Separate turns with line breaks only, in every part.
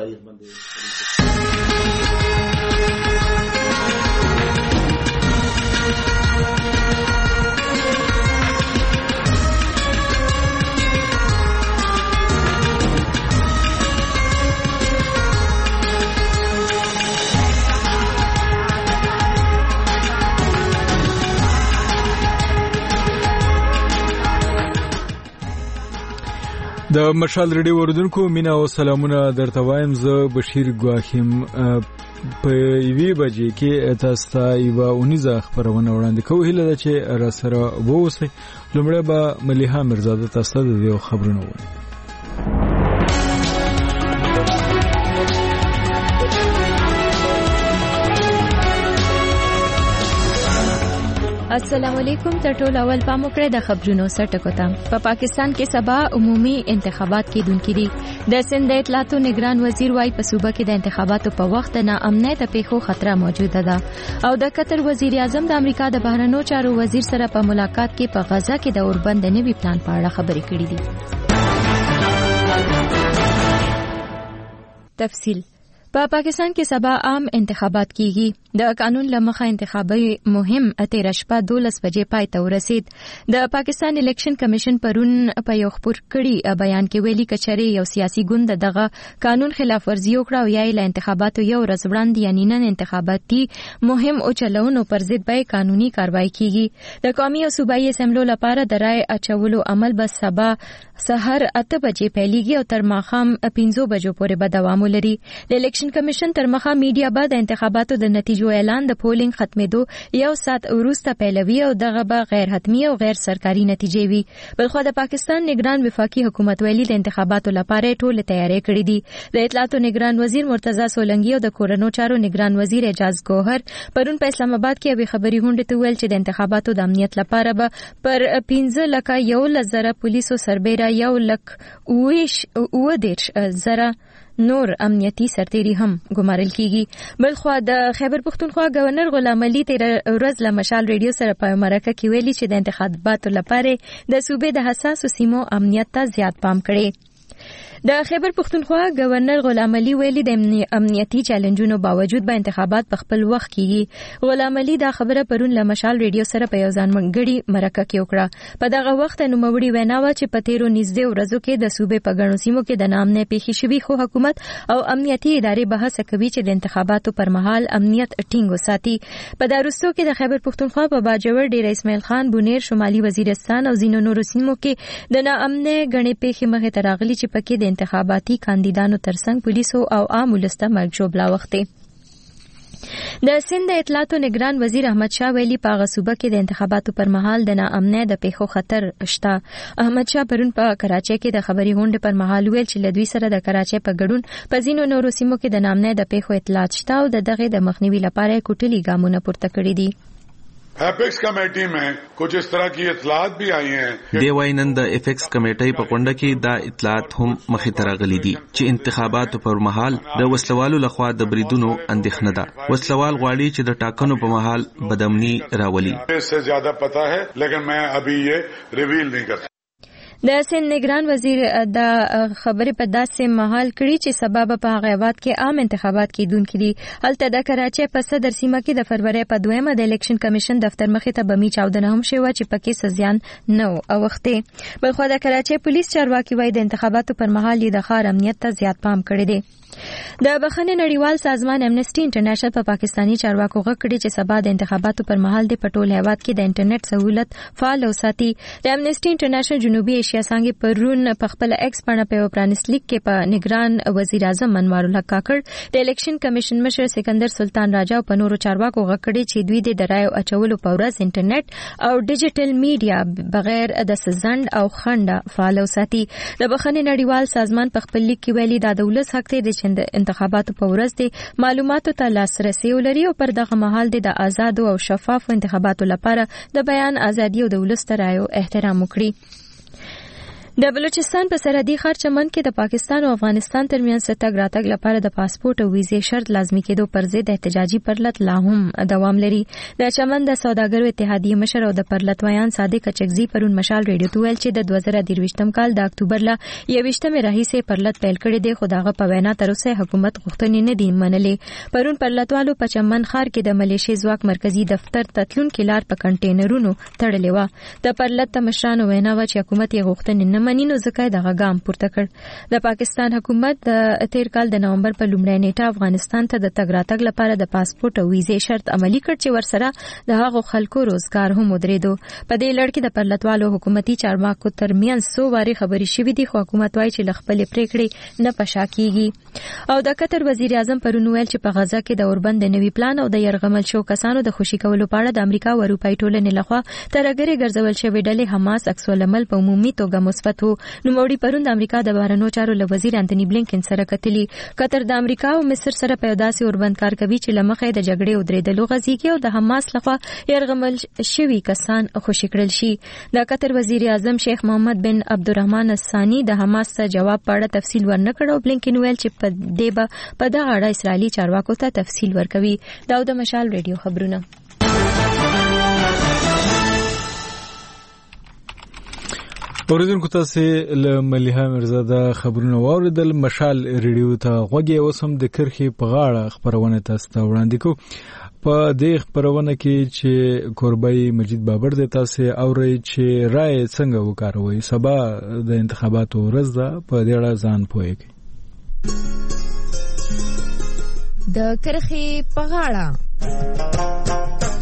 تاریخ باندې
د مشال ریډیو اوریدونکو مینا او سلامونه درته وایم. زه بشیر ګواخیم. په یوې بجې کې تاسو ته یوه اونیزه خبرونه وړاندې کوو. هیله ده چې را سره واوسئ. لومړی به ملیحه میرزاده تاسو ته د دې خبرونه ووایم.
السلام علیکم. تر ټولو اول پام وکړئ د خبرونو سرټکو ته. په پاکستان کې سبا عمومي انتخابات کېدونکي دي. د سند د اطلاعاتو نگران وزیر وايي په صوبه کې د انتخاباتو په وخت نه امنیت د پیښو خطر موجوده ده. او د قطر وزیر اعظم د امریکا د بهرنیو چارو وزیر سره په ملاقات کې په غزا کې د اوربند نوي پلان په اړه خبرې کړې دي. تفصیل. په پاکستان کې سبا عام انتخابات کیږي. د قانون لمخه انتخابي مهم 13 شپه 12 بجې پای ته ورسید. د پاکستان الیکشن کمیشن پرون په یو خبر کړي بیان کې ویلي کچري یو سیاسي ګوند دغه قانون خلاف ورزي وکړه او یا له انتخاباتو یو ورځ وړاندې یعنی نن انتخاباتي مهم او چلونو پر ضد به قانوني کاروائی کیږي. د قومي او صوبایي اسمبلو لپاره د رای اچولو عمل به سبا سحر 8 بجې پیلېږي او تر ماښام 5 بجو پورې به دوام ولري. د الیکشن کمیشن تر مخه میډیا به د انتخاباتو د نتیجو اعلان د پولینګ ختمېدو یو ساعت وروسته پیلوي او دغه به غیر حتمی او غیر سرکاري نتیجې وي. بلخو د پاکستان نگران وفاقي حکومت ویلي د انتخاباتو لپاره ټول تیاری کړې دي. د اطلاعاتو نگران وزیر مرتضی سولنګي او د کورونو چارو نگران وزیر اعجاز ګوهر پرون په اسلام آباد کې یو خبري غونډه ته ویل چې د انتخاباتو د امنیت لپاره به پر 15,000 پولیسو سربېره 1,20,000 نور امنیتي سرتیري هم ګمارل کیږي. بلخو د خیبر پختونخوا گورنر غلام علي تیر ورځ له مشال ریډیو سره په مرکه کې ویلي چې د انتخاباتو لپاره د صوبې د حساسو سیمو امنیت ته زیات پام کړي. د خیبر پختونخوا گورنر غلام علي ویلي د امنیتي چیلنجونو باوجود به انتخابات په خپل وخت کیږي. غلام علي دا خبره پرون له مشال ریډیو سره په یو ځانګړي مرکه کې وکړه. په دغه وخت نوموړي وینا و چې په تیرو نږدې ورځو کې د صوبې په ګڼو سیمو کې د نامنه پیښې شوي خو حکومت او امنیتي ادارې بحث کوي چې د انتخاباتو پر مهال امنیت ټینګ وساتي. په داروستو کې د خیبر پختونخوا په باجوړ ډیر اسماعیل خان بونیر شمالي وزیرستان او ځینو نورو سیمو کې د نامنه غنې پیښې مخې ته راغلي چې پکې د انتخاباتي کاندیدانو ترڅنګ پولیسو او عام ولسته مرګ ژوبلا وخته. د سند د اطلاعاتو نگران وزیر احمد شاه ویلي په غصوبه کې د انتخاباتو پر مهال د ناامنۍ د پیښو خطر شته. احمد شاه پرون په کراچۍ کې د خبري غونډې پر مهال ویل چې لدوی سره د کراچۍ په ګډون په ځینو نورو سیمو کې د ناامنۍ د پیښو اطلاعات شته او دغه د مخنیوي لپاره کوټلي ګامونه پورته کړي دي.
Apex committee में कुछ इस तरह की इत्तलात भी आई हैं.
دیوینند د ایفیکس کمیټې په غونډه کې دا اطلاعات هم مخې ته راغلي دي چې انتخاباتو پر مهال د وسلوالو لخوا د بریدونو اندېښنه ده. وسلوال غواړي چې د ټاکنو په مهال بدامني راولي.
اس سے زیادہ پتہ ہے لیکن میں ابھی یہ ریویل نہیں کر.
د سند نگران وزیر د خبرې په داسې مهال کړي چې سبب په هغه کې عام انتخابات کېدونکي دي. هلته د کراچۍ په صدر سیمه کې د فروری په 2 د الیکشن کمیشن دفتر مخې ته بمی چاودنه هم شوه چې پکې سزیان نه اوخته. بلخو د کراچۍ پولیس چارواکي وایي د انتخاباتو پر مهال یې د ښار امنیت ته زیات پام کړی دی. د بخښنې نړیوال سازمان امنیسټي انټرنیشنل په پاکستانی چارواکو غږ کړی چې سبا د انتخاباتو پر مهال د پټول هیواد کې د انټرنیټ سہولت فعال وساتي. د امنیسټي انټرنیشنل جنوبي ایشیا څنګه پرون په خپل ایکس باندې په پرانیس لیک کې په نگران وزیر اعظم منوار الله کاکړ د الیکشن کمیشن مشر سکندر سلطان راجا او په نورو چارواکو غږ کړی چې دوی د رایو اچولو په ورځ انټرنیټ او ډیجیټل میډیا بغیر د سزند او خنډ فعال وساتي. د بخښنې نړیوال سازمان په خپل لیک کې ویلي دا د ولس حق دی چې د انتخاباتو په ورځ د معلوماتو ته لاسرسي ولري او پر دغه مهال د آزاد او شفاف انتخاباتو لپاره د بیان ازادي او د ولس رایو احترام وکړي. د بلوچستان په سرحدي ښار چمن کې د پاکستان او افغانستان ترمنځ تګ راتګ لپاره د پاسپورت او ویزې شرط لازمي کېدو پر ضد احتجاجي پرلط لا هم دوام لري. د چمن د سوداګرو اتحادیې مشر او د پرلطویان صادق چکزي پرون مشال ریډیو ته ویل چې د 2023 کال د اکتوبر له 21 راهیسې پرلط پیل کړی دی، خو دغه په وینا تر اوسه حکومت غوښتنې نه دي منلې. پرون پرلطوالو په چمن ښار کې د ملیشي ځواک مرکزی دفتر تتلونکي لار په کنټینرونو تړلې و. د پرلط مشرانو وینا و چې حکومت یې غوښتنې نه مني، نو ځکه دغه ګام پورته کړ. د پاکستان حکومت د تیر کال د نومبر په لومړۍ نیټه افغانستان ته د تګ راتګ لپاره د پاسپورت او ویزې شرط عملی کړ چې ورسره د هغو خلکو روزګار هم ودرېدو. په دې لړ کې د پرلطوالو حکومتي چارواکو ترمنځ څو واري خبرې شوې دي، خو حکومت وایي چې له خپلې پریکړې نه پشا کیږي. او د قطر وزیر اعظم پرون ویل چې په غزه کې د اوربند د نوي پلان او د یرغمل شو کسانو د خوشي کولو په اړه د امریکا او اروپایي ټولنې لخوا ترګری ګرځول شوې ډلې حماس عکس العمل په عمومي توګه مثبت وو. نوموړي پرون د امریکا د بهرنیو چارو له وزیر انټونی بلینکن سره کتلي. قطر د امریکا او مصر سره په داسې اوربند کار کوي چې لمخې د جګړې او درېدلو غزيږي او د حماس لخوا یرغمل شوي کسان خوشي کړل شي. د قطر وزیر اعظم شیخ محمد بن عبدالرحمن الثانی د حماس څخه جواب په اړه تفصیل ورنکړ او بلینکن ویل چې په دې په دغه اړه اسرائیلي چارواکو ته تفصیل ورکوي. دا د مشال ریډیو خبرونه.
اوریدونکو تاسو له ملیحه مرزاده خبرونه واوریدل. مشال ریډیو ته غوږی اوسم د کرخي په غاړه خبرونه تاسو ته وړاندې کوم. په دې خبرونه کې چې قربای مجید بابر د تاسو اوري چې رائے څنګه وکاروي. سبا د انتخاباتو ورځ ده، په دې اړه ځان پوهیږئ.
د کرخي په غاړه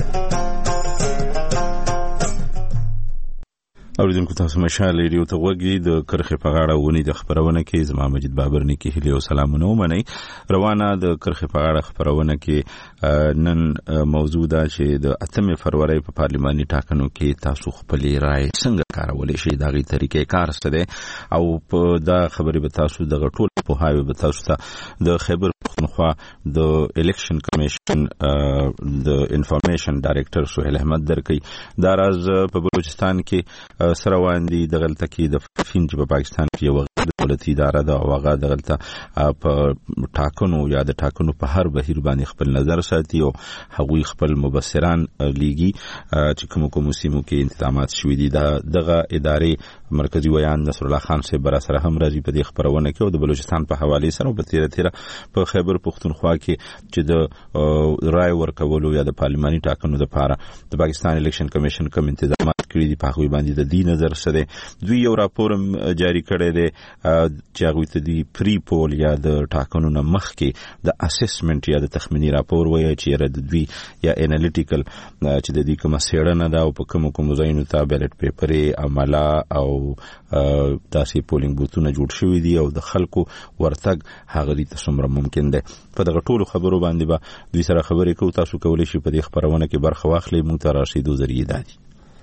اوریدونکو تاسو مشال ریډیو ته وګورئ. د کرخه په غاړه ونی د خبرونه کې زما مجید بابر نه کې هلي او سلامونه ومني. روانه د کرخه په غاړه خبرونه کې نن موضوع ده چې د 8 فروری په پارلماني ټاکنو کې تاسو خپل رائے څنګه کارولای شئ، دغه طریقې کار څه ده او په دا خبرې به تاسو د ټول په هاوی به تاسو ته د خیبر پختونخوا د الیکشن کمیشن د انفارمیشن ډایریکټر سہیل احمد درکې دا راز په بلوچستان کې سره واندي د غلطه کې د فین چې په پاکستان کې یو دولتي اداره ده او هغه د غلطه په ټاکنو یا د ټاکنو په هر بهیر باندې خپل نظر ساتي او هغوی خپل مبصران لیږي چې کوم سیمو کې انتظامات شوي دي. دغه ادارې مرکزی ویان نصر الله خان سے برا سره هم راځي په دې خبرونه کې او د بلوچستان په حواله سره په تیره په خیبر پختونخوا کې چې د رائے ورکولو یا د پارلماني ټاکنو لپاره د پاکستان الیکشن کمیشن کوم انتظامات کړی دي په هغه باندې د دې نظر سره دوی یو راپور جاری کړی دی چې هغه ته دی پری پول یا د ټاکنو نه مخکې د اسسمنت یا د تخمینی راپور وایي چې رد دوی یا انالیټیکل چې د دې کومه سیړنه ده او په کوم ځایونو ته بیلټ پیپر عمله او داسې پولینګ بوتونه جوړ شوي دي او د خلکو ورتګ هغه دي څومره ممکن ده. په دغه ټولو خبرو باندې به دوی سره خبرې کوو. تاسو کولی شئ په دې خبرونه کې برخه واخلئ. موږ ته راشدو ذریعہ دادي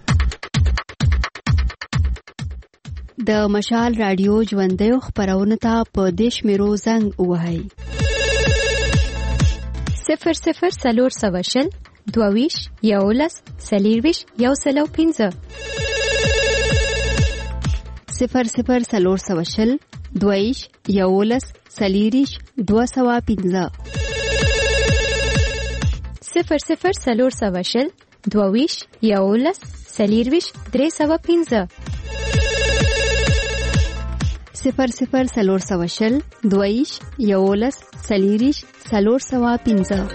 د مشال رادیو ژوندۍ خبرونه ته په دیش میرو زنګ وهاي
00 سلور سواشل دوویش یولس سلیرویش یوسلو 15
00 سلور سواشل دوویش یولس سلیریش 215
00 سلور سواشل دوویش یولس سلیرویش 315
00 سلور سواشل دویش یولس سلیریش 315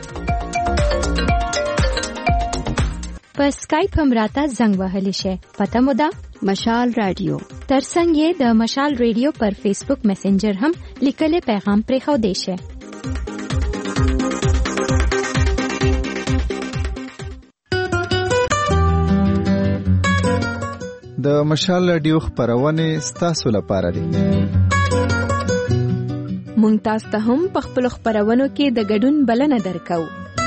په سکایپ هم راته زنګ وهلی شي. پته مو ده
مشال رادیو.
ترڅنګ یې د مشال ریډیو پر فیسبوک میسنجر هم لیکلي پیغام پرې خو دی شي.
د مشال رادیو خبرونه ستاسو لپاره دي.
مونږ تاسو ته هم په خپل خبرونو کې د ګډون بلنه درکو.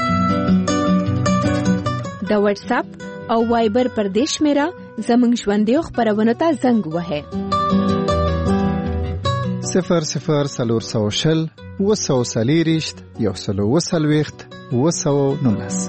د واتس اپ او وایبر پر دیش میرا زمنګ ژوندۍ خبرونه ته زنګ وهه
00 سلور سواشل وسو سلیریشت یوسلو وسلويخت وسو نونس.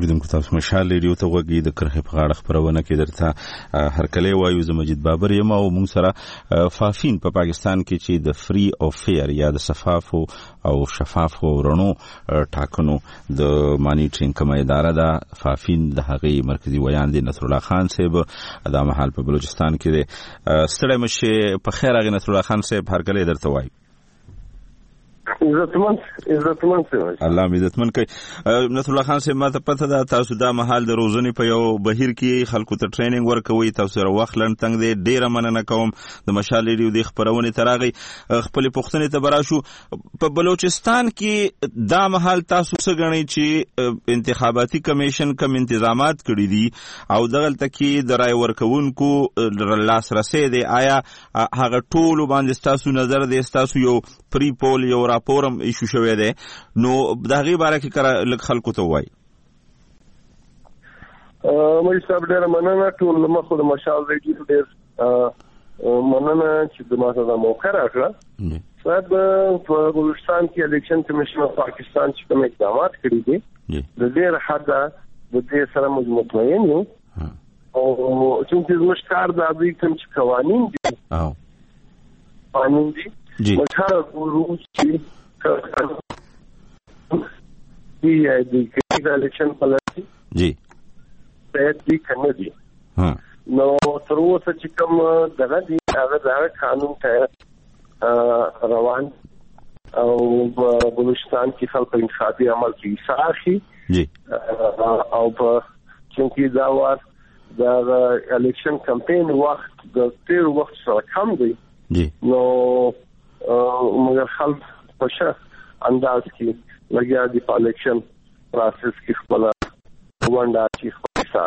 اوریدونکو تاسو مشال ریډیو ته وګورئ د کرخه په غاړه خبرونه کې درته هرکلی وایو زه مجید بابر یم او موږ سره فافین په پاکستان کې چې د فری او فیر یا د شفافو او شفافو رڼو ټاکنو د مانیټرینګ کومه اداره ده فافین د هغې مرکزی ویان دی نصر الله خان صاحب دا مهال په بلوچستان کې دی ستړی مشه په خیر هغه نصر الله خان صاحب هرکلی درته وایو
عزتمن
الله عزتمن کوي نصر الله خان صاحب ماته پته ده تاسو دا مهال د روزنې په یو بهیر کې خلکو ته ټریننګ ورکوي تاسو سره وخت لنډ تنګ دی ډیره مننه کوم د مشال ریډیو د خبرونې تراغي خپل پښتنې ته براشو په بلوچستان کې دا مهال تاسو څه غنئ چې انتخاباتي کمیشن کوم انتظامات کړی دي او دغلته کې د رای ورکوونکو لاسرسي دی آیا هغه ټول باندې تاسو نظر دی تاسو یو پری پول یو راپورم ایشو شوی دی نو د هغې باره کې لږ خلکو ته ووایي
مجید صاحب ډېره مننه ټول مخو د مشال ریډیو ډېر مننه چې د ما ته دا موقع راکړه صاحب په بلوچستان کې الیکشن کمیشن اف پاکستان چې کوم اقدامات کړي دي د ډېر حده د دې سره موږ مطمئن یو او چې زموږ کار د دوی کوم چې قوانین دي قانون دي مشهور ګورو چې دی د الیکشن پالیسي
جی
ته دې کنه دي نو تر اوسه چې کوم دغه دي هغه د قانون ته روان او بلوچستان کې خلک انتخابي عمل کې ساخي
جی
او په چې دا وار د الیکشن کمپاین وخت د تیر وخت سره کم دی
جی
نو مگر خلک په ښه انداز کې لګیا دي په الیکشن پروسس کې خپل ونډه چې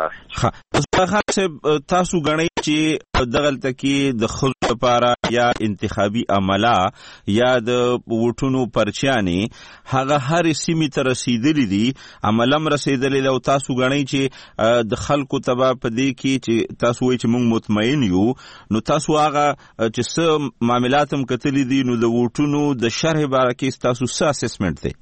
تاسو غنئ چې دغلته کې د خلکو لپاره یا انتخابي عمله یا د ووټونو پرچیانې هغه هر سیمې ته رسیدلي دي عملم رسیدلي او تاسو غنئ چې د خلکو تبا په دې کې چې تاسو وایي چې موږ مطمئن یو نو تاسو هغه چې څه معاملات هم کتلي دي نو د ووټونو د شرح باره کې تاسو څه اسسمنټ دی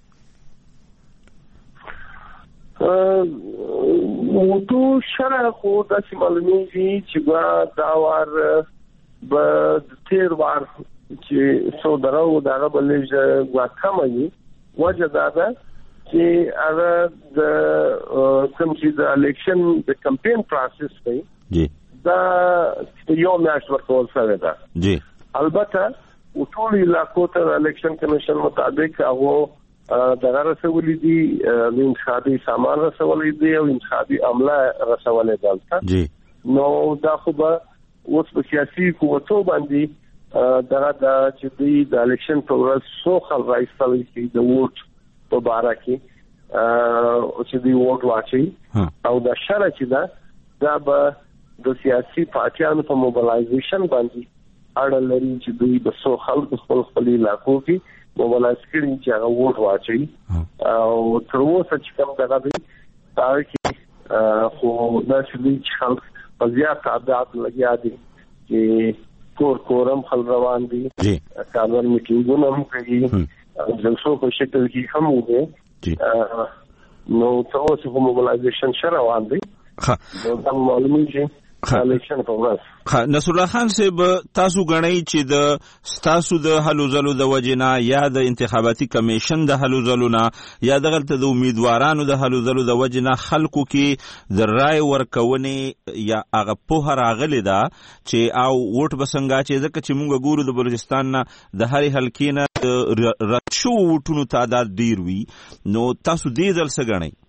موټو شرع خو داسې معلومیږي چې دا وار به تیر وار چې څو درو دغه بلې کمه وي وجه دا ده چې هغه د کوم چې د الیکشن د کمپین پروسس دی دا یو میاشت ورکول شوی ده
جی
البته ټول علاقو ته الیکشن کمیشن مطابق هغه دغه رسولې دي د انتخابي سامان رسولې دي او انتخابي عمله رسولې دلته
جی
نو دا خو به اوس په سیاسي قوتو باندې دغه چې د الیکشن په ورځ څو خلک راځي چې د ووټ په باره کې چې دی ووټ واچي او دا شرع چې دا به د سیاسي پارټیانو په موبلایزیشن باندې اړه لري چې دوی به څو خلک خپل علاقو کې موبلایز کړي چې هغه ووټ واچي او تر اوسه چې کوم دغه دی دا کې خو دا چې خلک په زیات تعداد لګیا دي چې کورم خلک روان دي کارګر میټینګونه هم کوي جلسو په شکل کې هم وي نو تر اوسه په موبلایزیشن شروع روان دي دا معلومیږي
نصر الله خان صاحب تاسو غنئ چې د تاسو د هلو ځلو د وجنا یا د انتخاباتي کمیشن د هلو ځلو نه یا دغلته د امیدوارانو د هلو ځلو د وجنا خلکو کې د رای ورکونې یا هغه په راغلی دا چې او ووټ بسنګا چې ځکه چې موږ ګورو د بلوچستان نه د هرې حلقې نه رد شو ووټونو تعداد ډیر وي نو تاسو دې ځل څه غنئ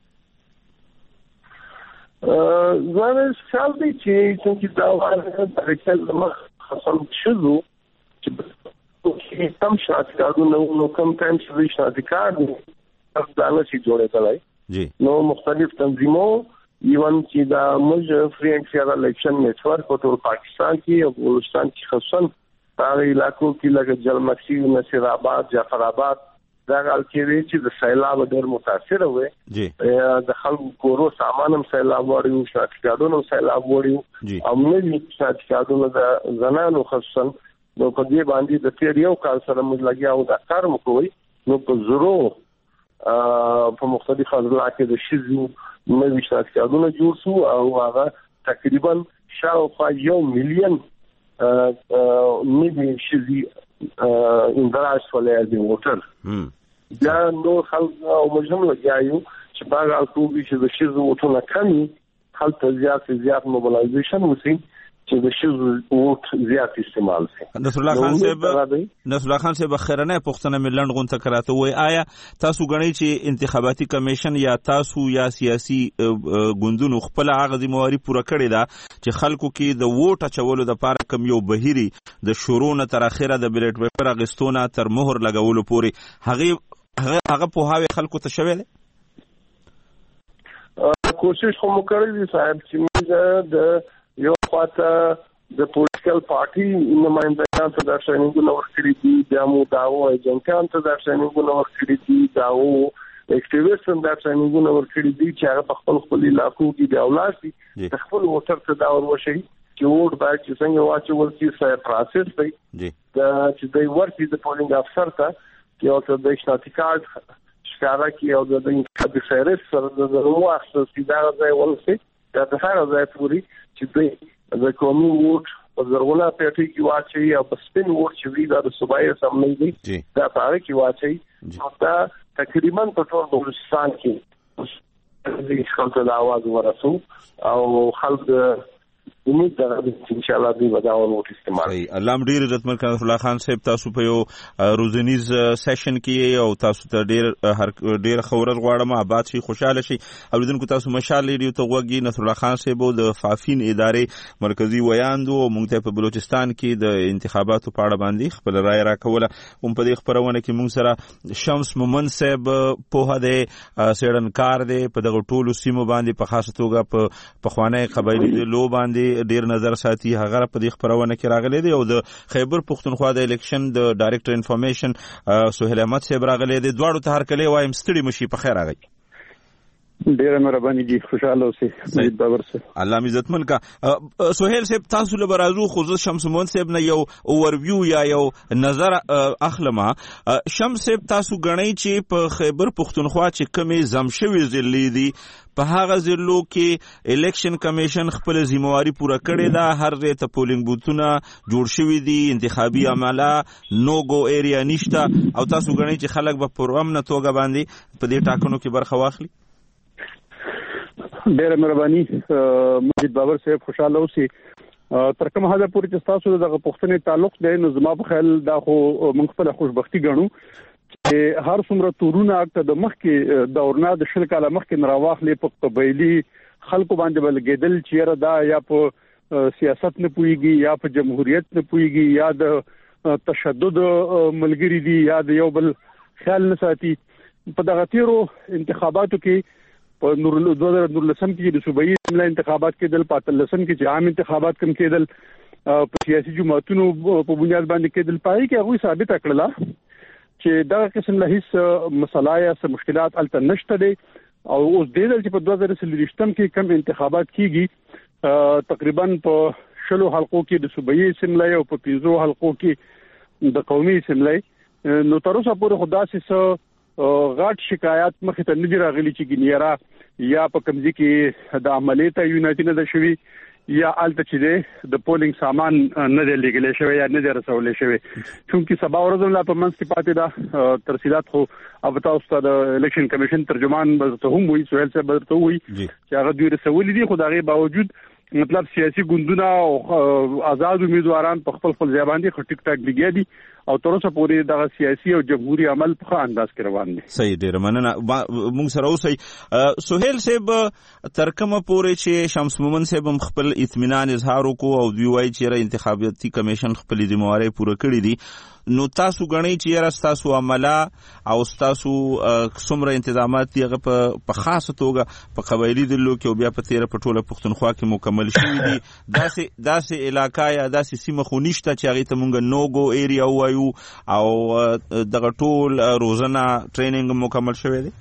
زه خیال دی چې دا وایي د ریکل مخ خصم شذو چې کم شاته کارونه نو کم ټایم چې شاته کار دي دا نه شي جوړېدلای نو مختلف تنظیمو ایون چې دا موږ فری اینڈ فیر الیکشن نیټورک په ټول پاکستان کې او بلوچستان کې خصوصا هغه علاقو کې لکه جلمکسي نصیر آباد جعفر آباد دا حال کې چې د سیلاب ډېر متاثر وي د خلکو کورو سامان هم سیلاب وړي شاکادونو سیلاب وړي او موږ شاکادونو د زنانو خصوصا نو په دې باندې د تیر یو کال سره موږ لګیا او دا کار مو کوي نو په زرو په مختلفو ځایونو کې د شیزو نوې شاخصونه جوړ شو او هغه تقریبا شاوخوا 1 مليون نوې شیزي اندراج ولې دی ووټر دا نو خلک او مجموعه لګیایو چې باغ او کوبي چې د شیزو وټونه کمی خلک زیات موبلایزیشن وسی چې د شیزو وټ زیات استعمال شي.
نصر الله خان صاحب خیرنه پښتنه ملند غونته کراته وای آیا تاسو غنئ چې انتخاباتي کمیشن یا تاسو یا سیاسي ګوندونو خپل هغه ذمہواری پوره کړې ده چې خلکو کې د ووټ اچولو د پاره کم یو بهيري د شورونه تر اخره د بیلټ پیپر اغستونه تر مهر لګولو پورې هغه په هاوی خلکو ته شوی دی؟
کوشش کوم کړی صاحب چې موږ د یو خواته د پولیټیکل پارټي نمائندګان ته د ټریننګونو ورکړي دي، د مو داو ایجنټان ته د ټریننګونو ورکړي دي، داو اکټیویسټ د ټریننګونو ورکړي دي چې هغه په خپل علاقو کې د اولاد دي خپل ووټر ته دا ورشي چې ووټ باید چې څنګه واچول شي سره پروسس دی چې د ورتي د پولینګ افسر ته یو څه د شناختی کارت ښکارا کې او د انتخابي فهرست سره د واسطه سیده ځای ولسي د هر ځای پوری چې د قومي ووټ په زرغونه پېټي کې واچي او په سپین ووټ چې وی د صوبایي اسمبلی دی دا پاره کې واچي دا تقریبا په ټول بلوچستان کې د خلکو د आवाज ورسو او خلک امید ده چې ان شاء الله دوی به دا ووټ استعمال کوي.
الله ډیر عزتمن نصر الله خان صاحب تاسو په یو روزنیز سیشن کې او تاسو ته ډیر خبرت غواړم آباد شي خوشاله شي. اوریدونکو تاسو مشال ریډیو ته وګورئ. نصر الله خان صاحب د فافین ادارې مرکزی ویاندو مونږ ته په بلوچستان کې د انتخاباتو په اړه باندې خپل رائے راکوله. هم په دې خبرونه کې مونږ سره شمس مومن صاحب په هده سیړنکار دی په دغه ټولو سیمو باندې په خاصه توګه په خوانه قبایلی لو باندې ډیر نظر ساتي. هغه په دې خبرونه کې راغلي دی او د خیبر پښتونخوا د الیکشن د ډایریکټر انفارمیشن سہیل احمد صاحب راغلي دی. دواړو ته هر کله وایم ستړي مشي په خیر راغی.
ډیره مهرباني جی خوشاله اوسئ. مجید بابر صاحب
الله عزتمن کا سہیل صاحب تاسو له برازو خو شمس مومن صاحب نه یو اوورویو یا یو نظر اخلمه. شمس صاحب تاسو غنئ چې په خیبر پښتونخوا چې کمې زمشوي ضلع دي په هغه ضلعو کې الیکشن کمیشن خپل ذمہواری پوره کړې ده. هر ځای ته پولینګ بوتونه جوړ شوي دي، انتخابي عمله نو گو ایریا نشته او تاسو غنئ چې خلک به پر امن توګه باندې په دې ټاکنو کې برخه واخلي.
ډیره مهرباني مجید بابر صاحب خوشاله اوسئ. تر کومه حد پورې چې تاسو دغه پښتنې تعلق دی نو زما په خیال دا خو موږ خپل خوشبختی ګڼو چې هر څومره تورونه اکته د مخ کې دورنا د شل کاله مخ کې نراواخلې په قبایلی خلکو باندې بلګیدل چې دا یا په سیاست نه پويږي یا په جمهوریت نه پويږي یا د تشدد ملګری دي یا د یو بل خیال نه ساتي. په دغه تیرو انتخاباتو کې په نور 2019 کې د صوبایي اسمبلی انتخابات کېدل، په 2013 کې چې عام انتخابات کم کېدل، په سیاسي جماعتونو په بنیاد باندې کېدل. پای کې هغه ثابت کړل چې دا قسم له هیڅ مسله یا مشکلات الته نشته دي او اوس د دې چې په 2023 کې کم انتخابات کیږي تقریبا په 10 حلقو کې د صوبایي اسمبلی او په 15 حلقو کې د قومي اسمبلی نو تر اوسه پورې خدا سي غاټ شکایت مخې ته نه دي راغلي چې ګنیرا یا په کمزي کې د عملیات یونایټډ نه شوي یا الته چې د پولینګ سامان نه دی لګلې شوی یا نه دی رسولې شوی. چونکی سبا ورځ لا په منځ کې پاتې ده تفصيلات خو او تاسو ته د الیکشن کمیشن ترجمان به هم وي سہیل صاحب به ته وي چې هغه دوی رسولې دي. خو دا غي باوجود مطلب سیاسي ګوندونه او آزاد امیدواران په خپل ځای باندې خټک ټاک لګیا دي او تر اوسه پورې د سیاسي او جمهوریت عمل په انداز کې روان دي.
صحیح ډیر مننه. موږ سره اوسئ سہیل صاحب تر کومه پورې چې شمس مومن صاحب خپل اطمینان اظهار وکړو او دوی وایي چې انتخاباتي کمیشن خپل ذمہواری پوره کړې دي نو تاسو غنئ چې تاسو عمله او تاسو څومره انتظامات دي په خاصه توګه په قبایلی دلو کې او بیا په 13 په ټوله پښتونخوا کې مکمل شوي دي. داسې علاقې یا داسې سیمه خو نشته چې هغه ته مونږ نوګو ایریا وایو او دغه ټول روزانه ټریننګ مکمل شوی دی.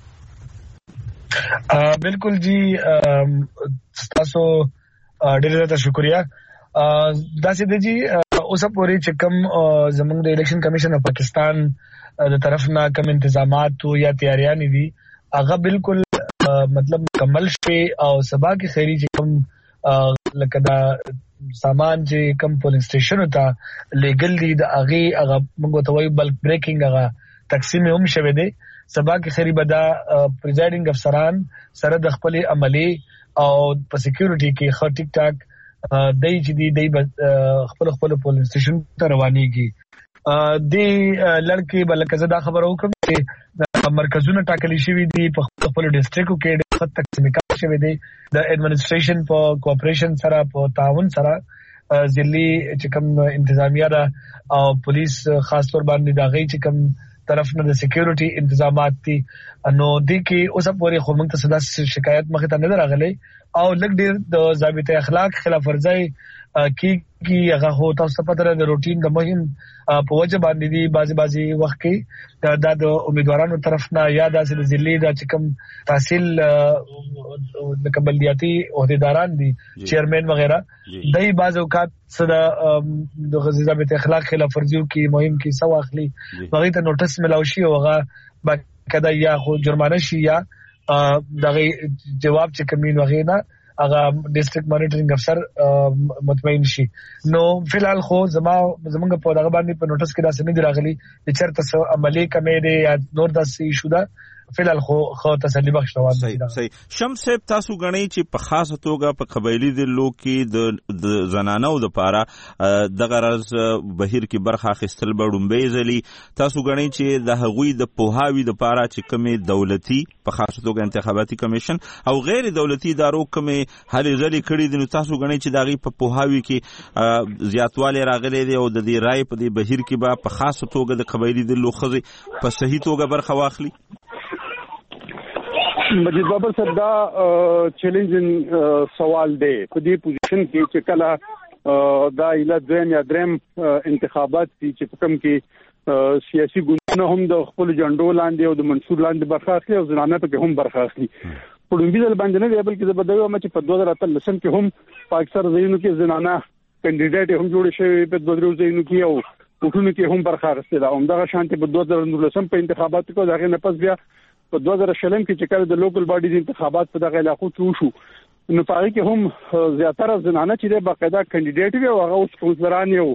بالکل جی تاسو ډېر زیات شکریا. داسې دی جی اوس پورې چې کوم زموږ د الیکشن کمیشن اف پاکستان د طرف نه کوم انتظامات یا تیاریاں دي هغه بالکل مطلب مکمل شي او سبا کې خیری چې کوم لکه دا سامان چې کوم پولینګ سټیشن ته لیګل دي د هغه موږ ته وایي بلک بریکینګ هغه تقسیم هم شوه دي سبا کې خیری بدا پریزایډینګ افسران سره د خپل عملی او په سکیورټي کې خو ټیک ټاک دای چې دی خپل پولینګ سټیشن ته روانيږي دی لړکي بلکې زدا خبر وکم چې مرکزونه ټاکلي شوی دي په خپل ډیسټریکټو کې د خط تقسیم کړي شوی دي د ایڈمنسټریشن په کوآپریشن سره په تعاون سره ځلي چې کوم انتظامیه را او پولیس خاص تور باندې دا غي چې کوم طرف نه د سکیورټي انتظامات دي نو د کې اوس پورې خو موږ ته صدا شکایت مخه ته نه راغلي او لګ ډیر د ضابطه اخلاق خلاف ورزي کی هغه هو تاسو په تر د روټین د مهم په وجه باندې دي بازي وخت کې د امیدوارانو طرف نه یا د ضلعي د چکم تحصیل د قبلیاتي عہدیداران دي چیرمن وغیرہ دای باز اوقات صدا د ضابطه اخلاق خلاف ورزي کی مهم کی سو اخلي هغه ته نوټس ملاوي او هغه کدا یا خو جرمانه شي یا دغه جواب چې کمین وغیرہ هغه ډیسټریکټ مانیټرینګ افسر مطمئن شي نو فلحال خو زمونږ په دغه باندې په نوټس کې دا سمې دی راغلي چې چرته عملی کمې دي یا نور د ایشو ده فلحال خو تسلی بخش روان دي.
صحیح. شمس صاحب تاسو غنئ چې په خاصه توګه په قبایلی دلو کې د زنانو د پاره د غرض بهیر کې برخه اخیستل بډومبې ځلی تاسو غنئ چې د هغوی د پوهاوی د پاره چې کومه دولتي په خاصه توګه انتخاباتي کمیشن او غیر دولتي ادارو کومه هلې ځلې کړي دي نو تاسو غنئ چې دغه په پوهاوی کې زیاتواله راغلي دي او د دې رائے په دې بهیر کې به په خاصه توګه د قبایلی دلو خزي په صحیح توګه برخه واخلي.
مجید بابر صاحب دا چیلنجن سوال دی په دې پوزیشن کې چې کله دا ایله ځین یا درم انتخابات چې کوم کې سیاسي ګوندونه هم د خپل جنډو لاندې او د منشور لاندې برخه اخلي او زنانه په کې هم برخه اخلي په لومبي ځل باندې نه دی بلکې د بدوي چې په 2013 کې هم په اکثر ځایونو کې زنانه کاندیدټ هم جوړ شوی په 2000 ځایونو کې او وټونو کې هم برخه اخیستل او دغه شانتي په 2019 په انتخاباتو کې دغه نه پس بیا په 2000 کې چې کله د لوکل باډیز انتخابات په دغه علاقو کې وشو نو پاره کې هم زیاتره زنانه چې د باقاعده کاندیدټ وي او هغه اوس کونسلران یو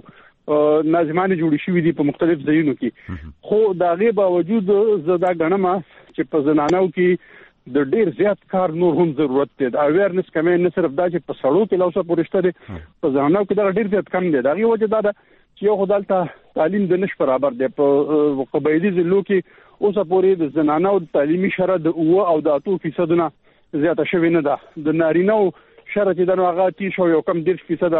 ناظمانه جوړ شوی دي په مختلف ځایونو کې خو دغه باوجود زدا غنما چې په زنانو کې د ډیر زیات کار نور هم ضرورت دی د اویرنس کمې نه صرف دا چې په سړو کې لوسه پورشته دي په زنانو کې دا ډیر زیات کم دی دغه وجه دا چې یو خدالته تعلیم د نش برابر دی په قبایلی ضلعو کې اوسه پورې د زنانو د تعلیمي شرط د 9 او د 8% نه زیاته شوی نه ده د نارینو شرط د هغه 30 او کم 10%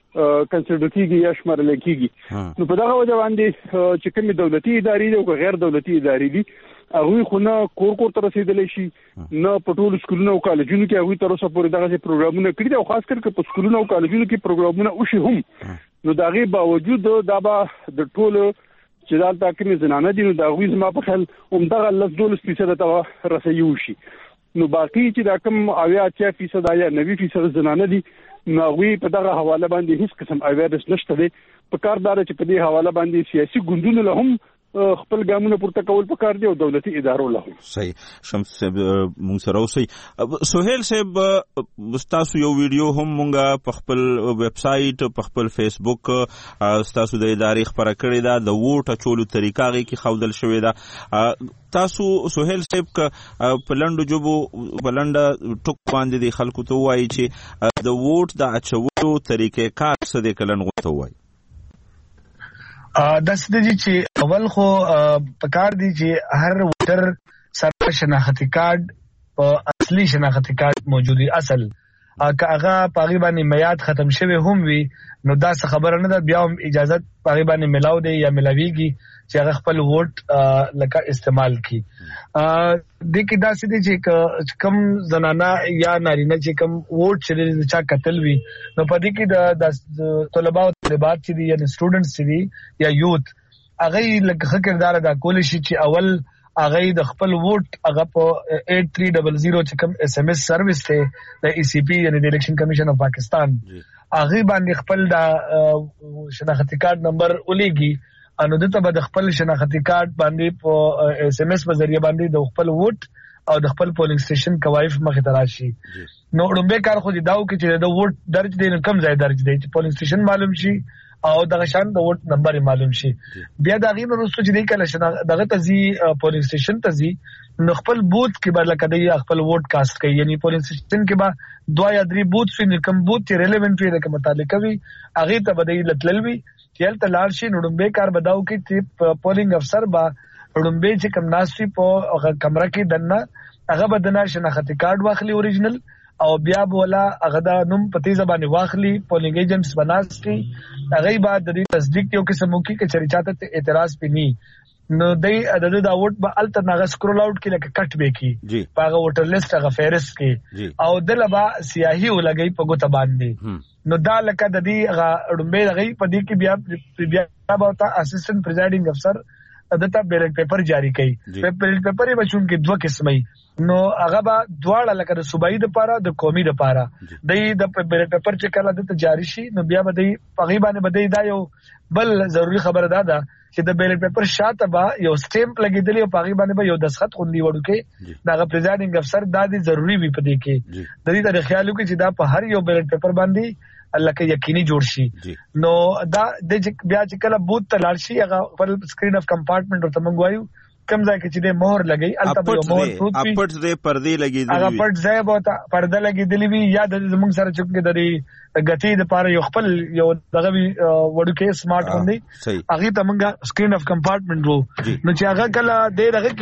کنسیډر کیږي یا شمارل کیږي نو په دغه وجه باندې چې کوم دولتي ادارې دي او غیر دولتي ادارې دي هغه خو نه کور تر رسیدلې شي نه په ټول سکولونو او کالجونو کې هغه تر اوسه پورې دغه پروګرامونه کړی دي او خاص کر په سکولونو او کالجونو کې پروګرامونه وشي هم نو دغه باوجود دا به د ټول چې دالته کې زنانه دي نو دا غوي زما په خیال همدغه 12% ته رسیدو شي نو باقي چې دا کم 80% یا 90% زنانه دي نو غوي په دغه حواله باندې هیڅ قسم اویرنس نشته دي په کاردار چې په دې حواله باندې سیاسي ګوندونو له هم خپل ګامونه پورته کول پکار دي او دولتي ادارو له
صحیح. شمس مونږ سره اوسئ. سہیل صاحب تاسو یو ویډیو هم مونږه په خپل ویب سټ په خپل فیسبوک تاسو د ادارې خبره کړې ده د ووټ اچولو طریقه غي کې خودل شوې ده تاسو سہیل صاحب په لندو جوبو بلنده ټوک باندې د خلکو ته وایي چې د ووټ د اچولو طریقې کار څه د کلن غوته وایي
د ستدي چې اول خو پکار دي چې هر ووټر سره شناختی کارت په اصلي شناختی کارت موجودي اصل که هغه پاغي باندې میعاد ختم شوی هم وي نو دا څه خبره نه ده بیا هم اجازه پاغي باندې ملاو دی یا ملاويږي چې هغه خپل ووټ لکه استعمال کړي د کې دا ستدي چې کم زنانه یا نارینه چې کم ووټ چې چا قتل وي نو په دې کې د طلباء او طالبات چې دي یا سټوډنټس چې دي یا یوث هغه لکه کردار ادا کول شي چې اول هغه د خپل ووټ هغه په 8300 چې کوم SMS سرویس ته د ECP یعنی د الیکشن کمیشن اف پاکستان هغه باندې خپل د شناختی کارت نمبر ولېږي انو دته به د خپل شناختی کارت باندې په SMS په ذریعہ باندې د خپل ووټ او د خپل پولینګ سټیشن کوایف مخې ته راشي. نو ډومبه کار خو داو کې چې د ووټ درج دی کم ځای درج دی چې پولینګ سټیشن معلوم شي او دغه شان د ووټ نمبر معلوم شي. بیا دا غي نو چې دی کله دغه تزي پولینګ سټیشن تزي نو خپل بوت کې به لکه دی خپل ووټ کاست کوي یعنی پولینګ سټیشن کې به 2 یا 3 بوت فين کم بوت چې ریلیونټ وي د متعلق وي هغه ته بدایي لتلوي چې تل لار شي نو ډومبه کار بداو کې چې پولینګ افسر با ډومبه چې کم ناسي په کمره کې دنه هغه بدنا شناختی کارت واخلي اوریجنل او بیا بولا هغه د نوم پتی زبانه واخلي پولینګ ایجنټس بناسي هغه بعد د دې تصدیق یو قسم کې چې چریچاته اعتراض پني نو دای د ووټ به الټر ناغه سکرول اوټ کې لکه کټ به کی هغه ووټر لیست هغه فهرست کې او دلبا سیاهي ولګي په ګوت باندې نو دا لکه د دې هغه ډمبه لګي په دې کې بیا به اسسټنټ پریزایډینګ افسر دته بیلټ پیپر جاری کړي بیلټ پیپر یې بچون کې دوه قسمه نو هغه به دواړه لکه د صوبایي د پاره د قومي د پاره د بیلټ پیپر چې کله دته جاری شي نو بیا به د تقریبا به دا یو بل ضروری خبره ده چې د بیلټ پیپر شاته به یو سټیمپ لګیدلی او پاغي باندې به یو دسخط خوندي وړو کې دا پریزایډینګ افسر دا دي ضروری وي پدې کې د دې د خیالو کې چې دا په هر یو بیلټ پیپر باندې الله کې یقیني جوړ شي نو دا د بیا چې کله بوت تلل شي هغه پر سکرین اف کمپارټمنټ ورته منغوایو کم ځای کې چې د مهر لګي البته یو مهر پروت وي اپټ دې پردې لګیدلی هغه پټ ځای به پرده لګیدلی وي یا د زمونږ سره چې د غتی د پاره یو خپل یو دغه وړو کې سمارټ فون دی هغه ته موږ سکرین اف کمپارټمنټ وو نو چې هغه کله د دغه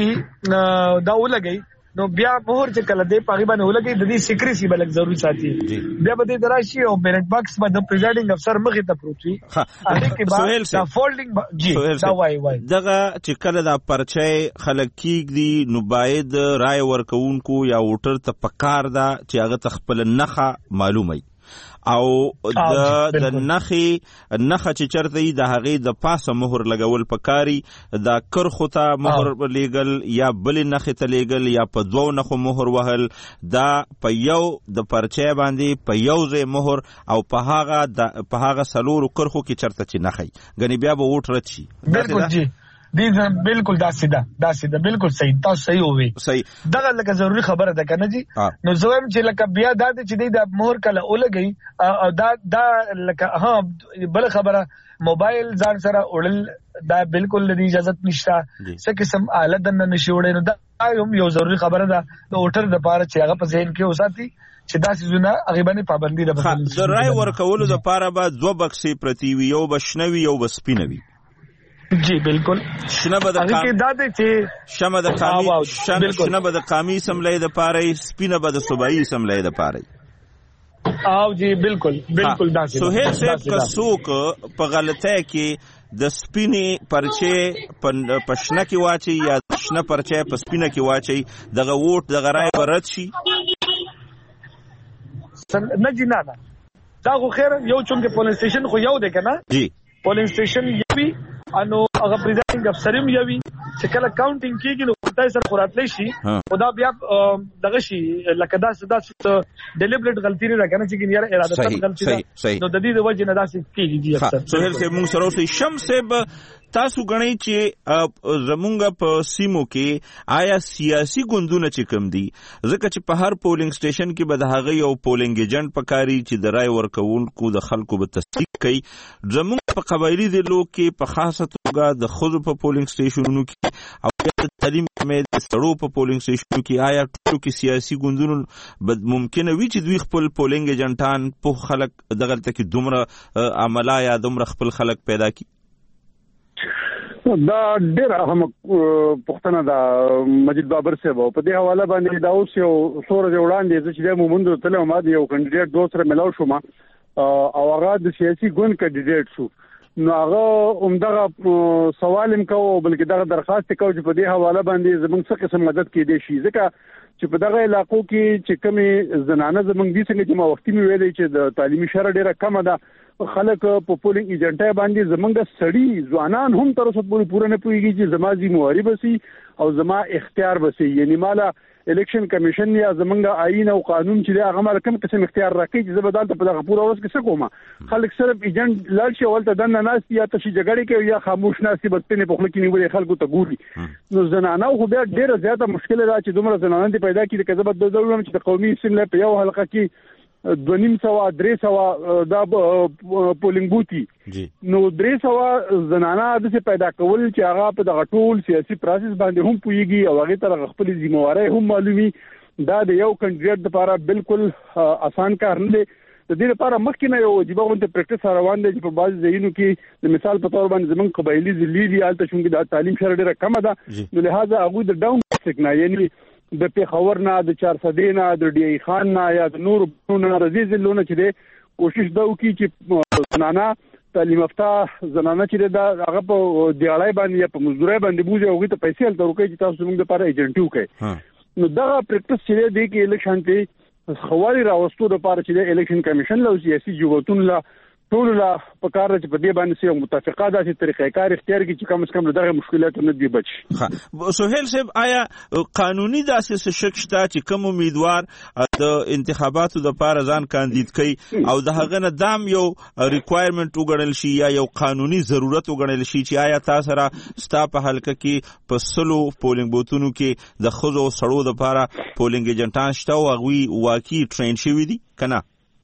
کې دا ولګي نو بیا مهر چې کله د پاغي باندې ولګي د دې سیکریسی بلک ضروري ساتي بیا به د دراشي او بیلټ باکس باندې د پریزایډینګ افسر مخې ته پروت وي هغه کې بعد دا فولډینګ جی دا وای دغه چې کله دا پرچې خلک کیږي نو باید رائے ورکوونکو یا ووټر ته پکار دا چې هغه تخپل نخه معلومي او د نخي چې چرته د هغه د پاسه مهر لګول پکاري د کرخته مهر لیګل یا بل نخي ته لیګل یا په دوه نخو مهر وهل دا په یو د پرچې باندې په یو ځای مهر او په هغه سلور کرخو کې چرته چې نخي غني بیا به ووټ رچی بالکل جی دی بالکل دا سیده بالکل صحیح تاسو صحیح وي صحیح دغه لکه ضروری خبره ده کنه جی نو زویم چې لکه بیا دا چې د مهر کله ولګي او دا لکه ها بل خبره موبایل ځان سره وړل دا بالکل د اجازه نشته څه قسم آله د نشي وړي نو دا یو ضروری خبره ده د ووټر د پاره چې هغه په ذهن کې وساتي چې دا سيزونه هغه باندې پابندي ده د رائے ورکولو د پاره به دوه بکسې پرتی وي یو بشنوي یو بسپینوي جی بالکل شنه بد قامی سملای د پاره سپینه بد صوبایي سملای د پاره او جی بالکل دا سہیل صاحب کڅوک په غلطه کې د سپینې پرچې پښنه کې واچي یا شنه پرچې په سپینه کې واچي دغه ووټ دغه رائے ورت شي نه جی نه دا خو خیر یو چونکه پولیس سټیشن خو یو دی کنه جی پولیس سټیشن یوي انو هغه پریزایډینګ افسر هم یوي چې کله کاونټینګ کیږي نو تای سره خوراتلی شي او دا بیا دغه شي لکه دا ډیلیبریټ غلطی نه راکنه چې یاره اراده سره غلطی ده نو د دې د وجه نه داسې کیږي جی اکثر سهیل سے موږ سره اوسې شمس صاحب تاسو غنئ چې زمونږ په سیمو کې آیا سیاسي ګوندونه چې کم دي ځکه چې په هر پولینګ سټیشن کې به د هغه یو پولینګ ایجنټ پکاري چې د رائے ورکوونکو د خلکو به تصدیق کوي زمونږ په قبایلی ضلعو کې په خاصه توګه د خود په پولینګ سټیشنونو کې او د تعلیم کمې د ستړو په پولینګ سټیشنونو کې آیا ټولو کې سیاسي ګوندونه ممکنه وي چې دوی خپل پولینګ ایجنټان په خلک دغلته کې دومره عملا یا دومره خپل خلک پیدا کی دا ډېر اهم پوښتنه ده مجید بابر صاحب په دې حواله باندې دا اوس یو څوره وړاندې چې د مومندو تل ما د یو کاندیدټ دوه سره ملاو شوم او هغه د سیاسي ګوند کاندیدټ شو نو هغه همدغه سوال هم کوو بلکې دغه درخواست کوو چې په دې حواله باندې زموږ څه قسم مدد کېدای شي ځکه
چې په دغه علاقو کې چې کومې زنانه زمونږ دي څنګه چې ما وختي مې ویلې چې د تعلیمي شرح ډیره کمه ده، خلک په پولینګ ایجنټای باندې زمونږ سړي ځوانان هم تر اوسه پورې نه پوهیږي چې زما ذمہواری بسي او زما اختیار بسي. یعنی مالا الیکشن کمیشن یا زمونږ آئین او قانون چې هغه مال کوم قسم اختیار راکړي چې زبدالته په دغه پوره ورځ کې څه کومه. خلک صرف ایجنټ لاړ شي ولته دنه ناس یا تشي جګړې کوي یا خاموش ناس بدتنې په خپل کې نیولې خلکو ته ګوري. نو زنانه خو بیا ډیره زیاته مشکله ده چې دومره زنانه دي پیدا کړي چې زبد ضرورم چې د قومي سیمه په یو حلقه کې 200-300 دا پولینګ بوتي. نو 300 زنانه د څه پیدا کول چې هغه په دغه ټول سیاسي پروسس باندې هم پويږي او هغه تر خپل ذمہواری هم معلومي. دا د یو کینډیډیټ لپاره بالکل آسان کار نه دی. د دې لپاره مخکې نه یو واجبہ غونډه پریکټس روان دي چې په بعض ځایونو کې د مثال په تور باندې زمونږ قبایلی ضلعي دي البته چې د تعلیم شر ډیره کم ده. نو لہذا هغه د ډاون سیګنا یعنی د پیښور نه د 400 نه د ډی ای خان نه یا د نور بنو رزیز لونه چې دی کوشش دا وکړي چې زنانه تعلیم یافته زنانه چې دا هغه په دیاړای باندې یا په مزدوري باندې بوزي او ته پیسې هلته ورکړي چې تاسو موږ لپاره ایجنټ وکړي. نو دا پریکټس چې دی کې الیکشن ته خواري راوستو لپاره چې د الیکشن کمیشن له سیاسي جوړتون له ټول لا په کار چې په دې باندې سیمه متفقه ده چې طریقې کار اختیار کی چې کم از کم دغه مشکلات نه دی بچ.
سہیل صاحب آیا قانوني داسې شک شته چې کوم امیدوار د انتخاباتو د لپاره ځان کاندید کړي او د هغه نه دام یو ریکوایرمنت وګڼل شي یا یو قانوني ضرورت وګڼل شي چې آیا تاسو را ستا په حلقه کې په سلو پولینګ بوتونو کې د خزو سړو د لپاره پولینګ ایجنټان شته او هغه واقعي ټرین شوی دي کنه؟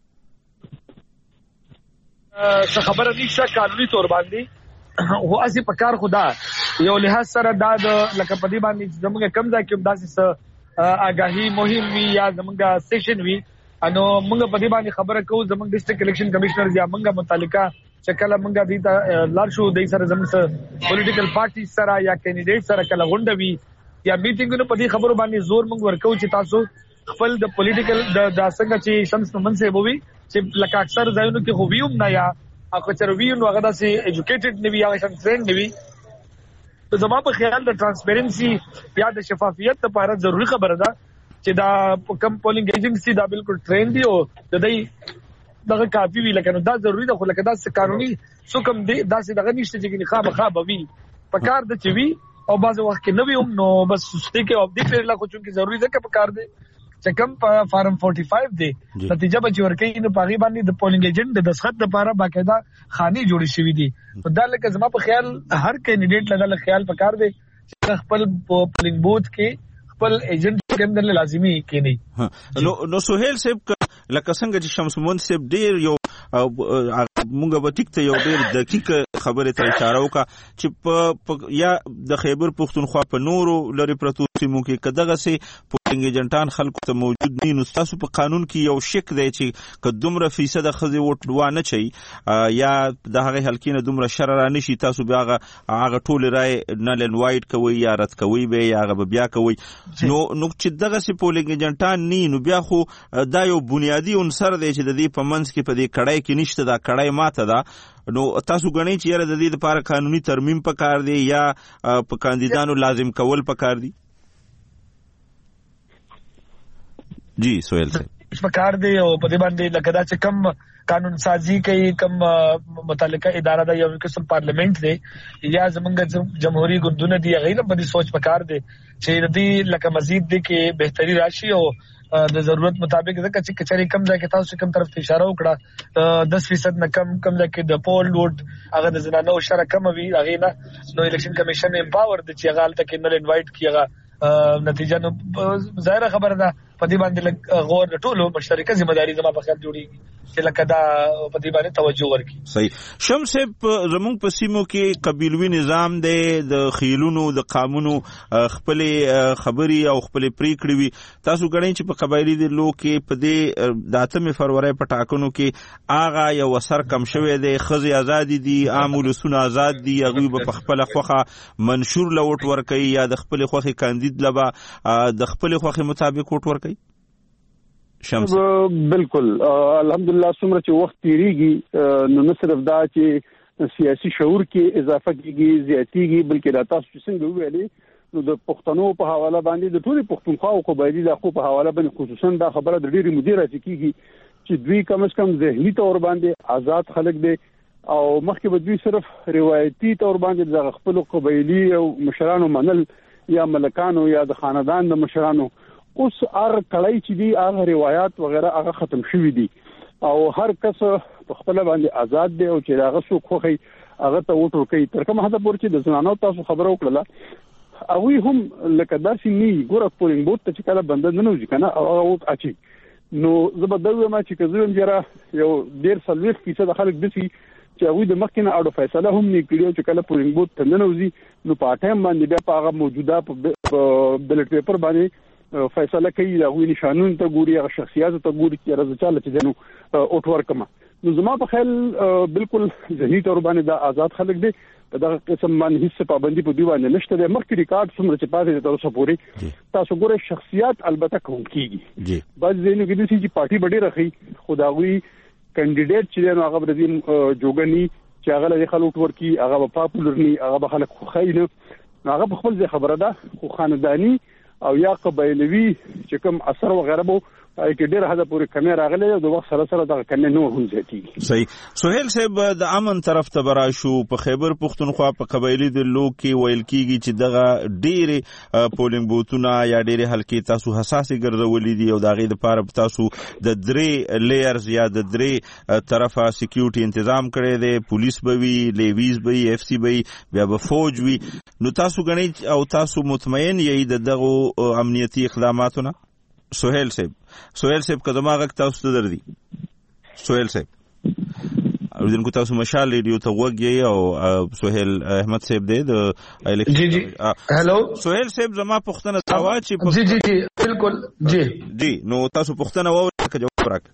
څه خبره نشته قانوني تور باندې هو اسی په کار خدا یو لحاظ سره دا د لکه په دې باندې زموږ کم ځای کې داسې آگاهي مهم وي یا زموږ سیشن وي انو موږ په دې باندې خبره کوو زموږ ډیسټریکټ الیکشن کمشنر یا موږ متعلقه شکل موږ دې ته لار شو د سره زموږ پولیټیکل پارټي سره یا کینډیډیټ سره کله غونډه وي یا میټینګونو په دې خبرو باندې زور موږ ورکو چې تاسو خپل د پولیټیکل د څنګه چې شمس نومن سے ووي چې لکه اکثر ځایونو کې خو ویوم نه یا اکو چروي نو هغه داسې ایجوکیټډ نه وي یا شم ټرین نه وي. ته زما په خیال د ترانسپیرنسي یا د شفافیت لپاره ضروری خبره ده چې دا کم پولینګ ایجنسی دا بالکل ټرین دی او د دې دغه کافي وی لکه نو دا ضروری ده خو لکه دا قانوني څوکم دی داسې دغه نشته چې خامخا به وي په کار د چوي او بعض وخت کې نه وي هم نو بس سستی کې او دې پر لا خو چې ضروری ده چې په کار دی چې کوم په فارم 45 دی نتیجه به ورکې نو پاغي باندې د پولینګ ایجنټ د دسخط لپاره باقاعده خاني جوړې شوې دي. دا لکه زما په خیال هر کینډیډیټ لږه خیال پکار دی چې خپل پولینګ بوت کې خپل ایجنټ کې اندر لازمي کې نه.
نو سہیل صاحب لکه څنګه چې شمس مون صاحب ډیر یو مونږ به ټیک ته یو ډیر دقیق خبره ته اشاره وکړه چې یا د خیبر پختونخوا په نورو لری پروتو سیمو کې کداغه سي پولینګ ایجنټان خلکو ته موجود دي. نو تاسو په قانون کې یو شک دی چې کدومره فیصد خزي وټ وانه چي یا د هغه حلقې نه دومره شر را نشي تاسو بیا هغه ټول رائے نل ان وایټ کوي یا رد کوي به یا هغه بیا کوي. نو چې دغه سي پولینګ ایجنټان نو بیا خو دا یو بنیادی عنصر دی چې د دې په منځ کې په دې کړای کې نشته دا کړای ماته ده. نو تاسو غنئ چې یاره د دې لپاره قانوني ترمیم پکار دی یا په کاندیدانو لازم کول پکار دی؟ جی سہیل صاحب
پکار دی او په دې باندې لکه دا چې کم قانون سازی کوي کم متعلقه اداره دا یو قسم پارلیمنت دی یا زمونږ جمهوریت ګوندونه دی غیر په دې سوچ پکار دی چې دې لکه مزید دی کې بهتري راشي او د ضرورت مطابق ځکه چې کچري کم ځای کې تاسو کوم طرف ته اشاره وکړه 10% نه کم ځای کې د پول ووټ هغه د زنانو شره کم وي هغه نه نو الیکشن کمیشن امپاور د چې هغه تل کې نه انوایټ کیږي نتیجه نو ظاهر خبره ده په دې باندې غور د ټولو مشترکه ذمہ داری زما په خیال جوړیږي چې لکه دا په دې باندې توجه ورکړي.
صحیح. شمس زموږ په سیمو کې قبیلوي نظام دی د خیلونو د قانونو خپل خبري او خپل پریکړې وي. تاسو غواړئ چې په قبایلی د لو کې په دې د 8 فروری په ټاکنو کې آغا یو وسر کم شوی دی خزي آزاد دي عام ولسونه آزاد دي هغه په خپل خوخه منشور لوټ ورکړي یا د خپل خوخه کاندید لبا د خپل خوخه مطابق وټ ورکړي. شمس
بالکل الحمدلله څومره چې وخت تیریږي نو نه صرف دا چې سیاسي شعور کې اضافه کیږي زیاتیږي بلکې دا تاسو څنګه ویلي نو د پښتنو په حواله باندې د ټولي پښتونخوا او قبایلی علاقو په حواله باندې خصوصا دا خبره د ډېری مدیر راځي چې دوی کم از کم ذهني تور باندې آزاد خلک دي او مخکې به دوی صرف روایتي تور باندې د خپل قبایلی او مشرانو منل یا ملکانو یا د خاندان د مشرانو اوس هغه کړای چې دی هغه روایت وغیرہ هغه ختم شوی دي او هر کس په خپل باندې آزاد دی او چې هغه څوک خوخي هغه ته وټور کوي تر کومه حد پورې چې د زنانو تاسو خبرو وکړه او هم لکه داسې ني ګوره پولینګ بوت ته چې کله بند نه وځي کنه او هغه اچي نو زبردوی ما چې کزوم جره یو 1.3% خلک دسي چې هغه د مخکنه اړو فیصله هم نه کړیو چې کله پولینګ بوت ته نه وځي نو په ټایم باندې بیا په هغه موجوده په بیلټ پیپر باندې فیصله کوي دا غوښنی قانون ته ګوري هغه شخصیت ته ګوري چې راځي چې دنو اوټ ورکما نو زما په خیال بالکل ذهني تور باندې دا آزاد خلک دي په دغه قسم باندې هیڅ پابندي په دی باندې نشته د مخکې ریکارډ څومره چې پاتې تر اوسه پورې تاسو ګوره شخصیت البته کوم کیږي بعض ځینو کې د سې پارټي بډې راخي خداوی کینډیډیټ چې نو هغه برزیم جوګنی چې هغه له خلکو ورکی هغه پاپولر ني هغه خلک خو خاين هغه په خپل ځای خبره ده خو خاندانی او یا قبایلوي چې کوم اثر وغیرہ بو پای کې ډېر حدا پورې کمه راغله د وخت سره سره دا کنه نور هم زیاتیږي
صحیح سہیل صاحب د امن طرف ته براشو په خیبر پختونخوا په قبایلی د لوک کې ویل کیږي چې دغه ډېر پولینګ بوتونه یا ډېر حلقې تاسو حساسي ګرځولې دي او دغه د پاره تاسو د درې لیئرز یا د درې طرفه سکیورټي تنظیم کړی دی پولیس به وي لیویز به وي اف سی به بیا به فوج وي نو تاسو غنی او تاسو مطمئن یې دغه امنیتي اقداماتونه سہیل صاحب کدما غک تاسو ته دردي سہیل صاحب اذن کو تاسو مشال ریډیو ته وګی او سہیل احمد صاحب دی د الکشن
جی هلو
سہیل صاحب زما پختنه تاوا چې
جی بالکل جی
نو تاسو پختنه وو جواب راک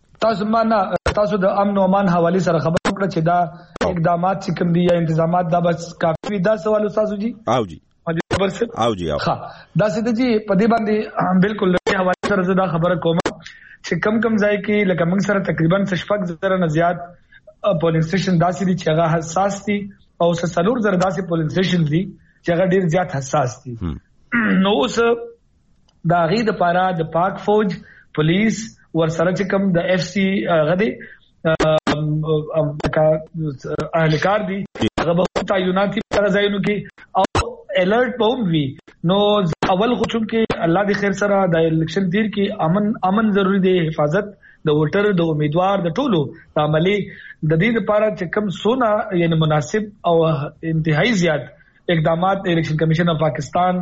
تاسو د امن او امان حواله سره خبر وکړه چې دا اقدامات چې کوم دي یا انتظامات دا بس کافي دا سوال تاسو جی
او جی
ها دا سده جی پدې باندې بالکل له حواله سره زدا خبره کوم چې کم ځای کې لکه موږ سره تقریبا 6,000 نه زیات پولینګ سټیشن داسې دي چې هغه حساس دي او 3,000 داسې پولینګ سټیشن دي چې هغه ډیر زیات حساس دي نو اوس دا غي د پاره د پاک فوج پولیس ور سره چې کم د اف سی غدي اهلکار دي هغه به تعیناتي پر ځایونو کې او الرټ پوم وی نو اول خو چې الله دې خیر سره د الیکشن تیر کې امن ضروری دی حفاظت د ووټر د امیدوار د ټولو عملی د دې لپاره چې کم سونا یعنی مناسب او انتهایی زیات اقدامات الیکشن کمیشن اف پاکستان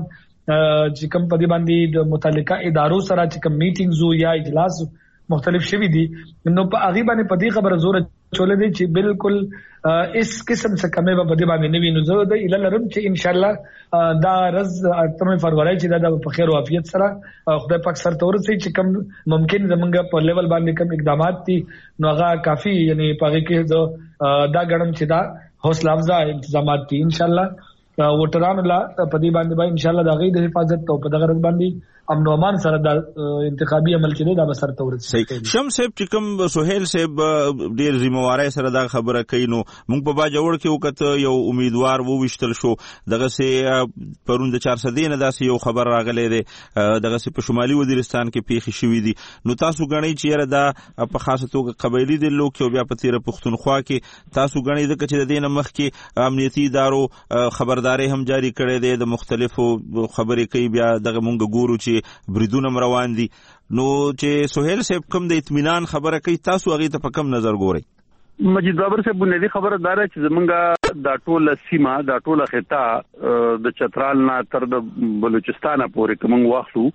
چې کم په دې باندې د متعلقه ادارو سره چې کم میټینګز یا اجلاس مختلف شوی دي نو په هغه باندې په دې خبره زور چولې دي چې بالکل اس قسم څخه کمه به دې باندې نوی نو زه د اله لرم چې ان شاء الله دا رز 8 فروری چې دا په خیر او عافیت سره خدای پاک سره تور سي چې کم ممکن زمونږ په لیول باندې کم اقدامات دي نو هغه کافي یعنی په هغه کې دا غړم چې دا حوصله افزا انتظامات دي ان شاء الله وټران لا په دې باندې ان شاء الله دا غي د حفاظت او په دغه باندې امن او امان سره د انتخابي عمل کې دا بسر تور
صحیح شم صاحب چې کوم سہیل صاحب ډیر ذمہواری سره دا خبره کوي نو موږ په با جوړ کې وکړ یو امیدوار وو وشتل شو دغه سه پروند 400 نه داسې یو خبر راغلی دی دغه سه په شمالي وزیرستان کې پیښې شوې دي نو تاسو غنئ چې دا په خاصه توګه قبایلی د لوک او بیا په تیر پښتونخوا کې تاسو غنئ چې د دې نه مخ کې امنیتي ادارو خبرداري هم جاری کړې ده د مختلفو خبرې کوي بیا دغه مونږ ګورو چې بریدونه روان دي نو چې سہیل صاحب کوم د اطمینان خبره کوي تاسو هغه ته په کوم نظر ګورئ
مجید بابر صاحب بنیادی خبره دار چې زمونږه دا ټوله سیمه دا ټوله خطه د چترال نه تر د بلوچستان پورې کوم واخلو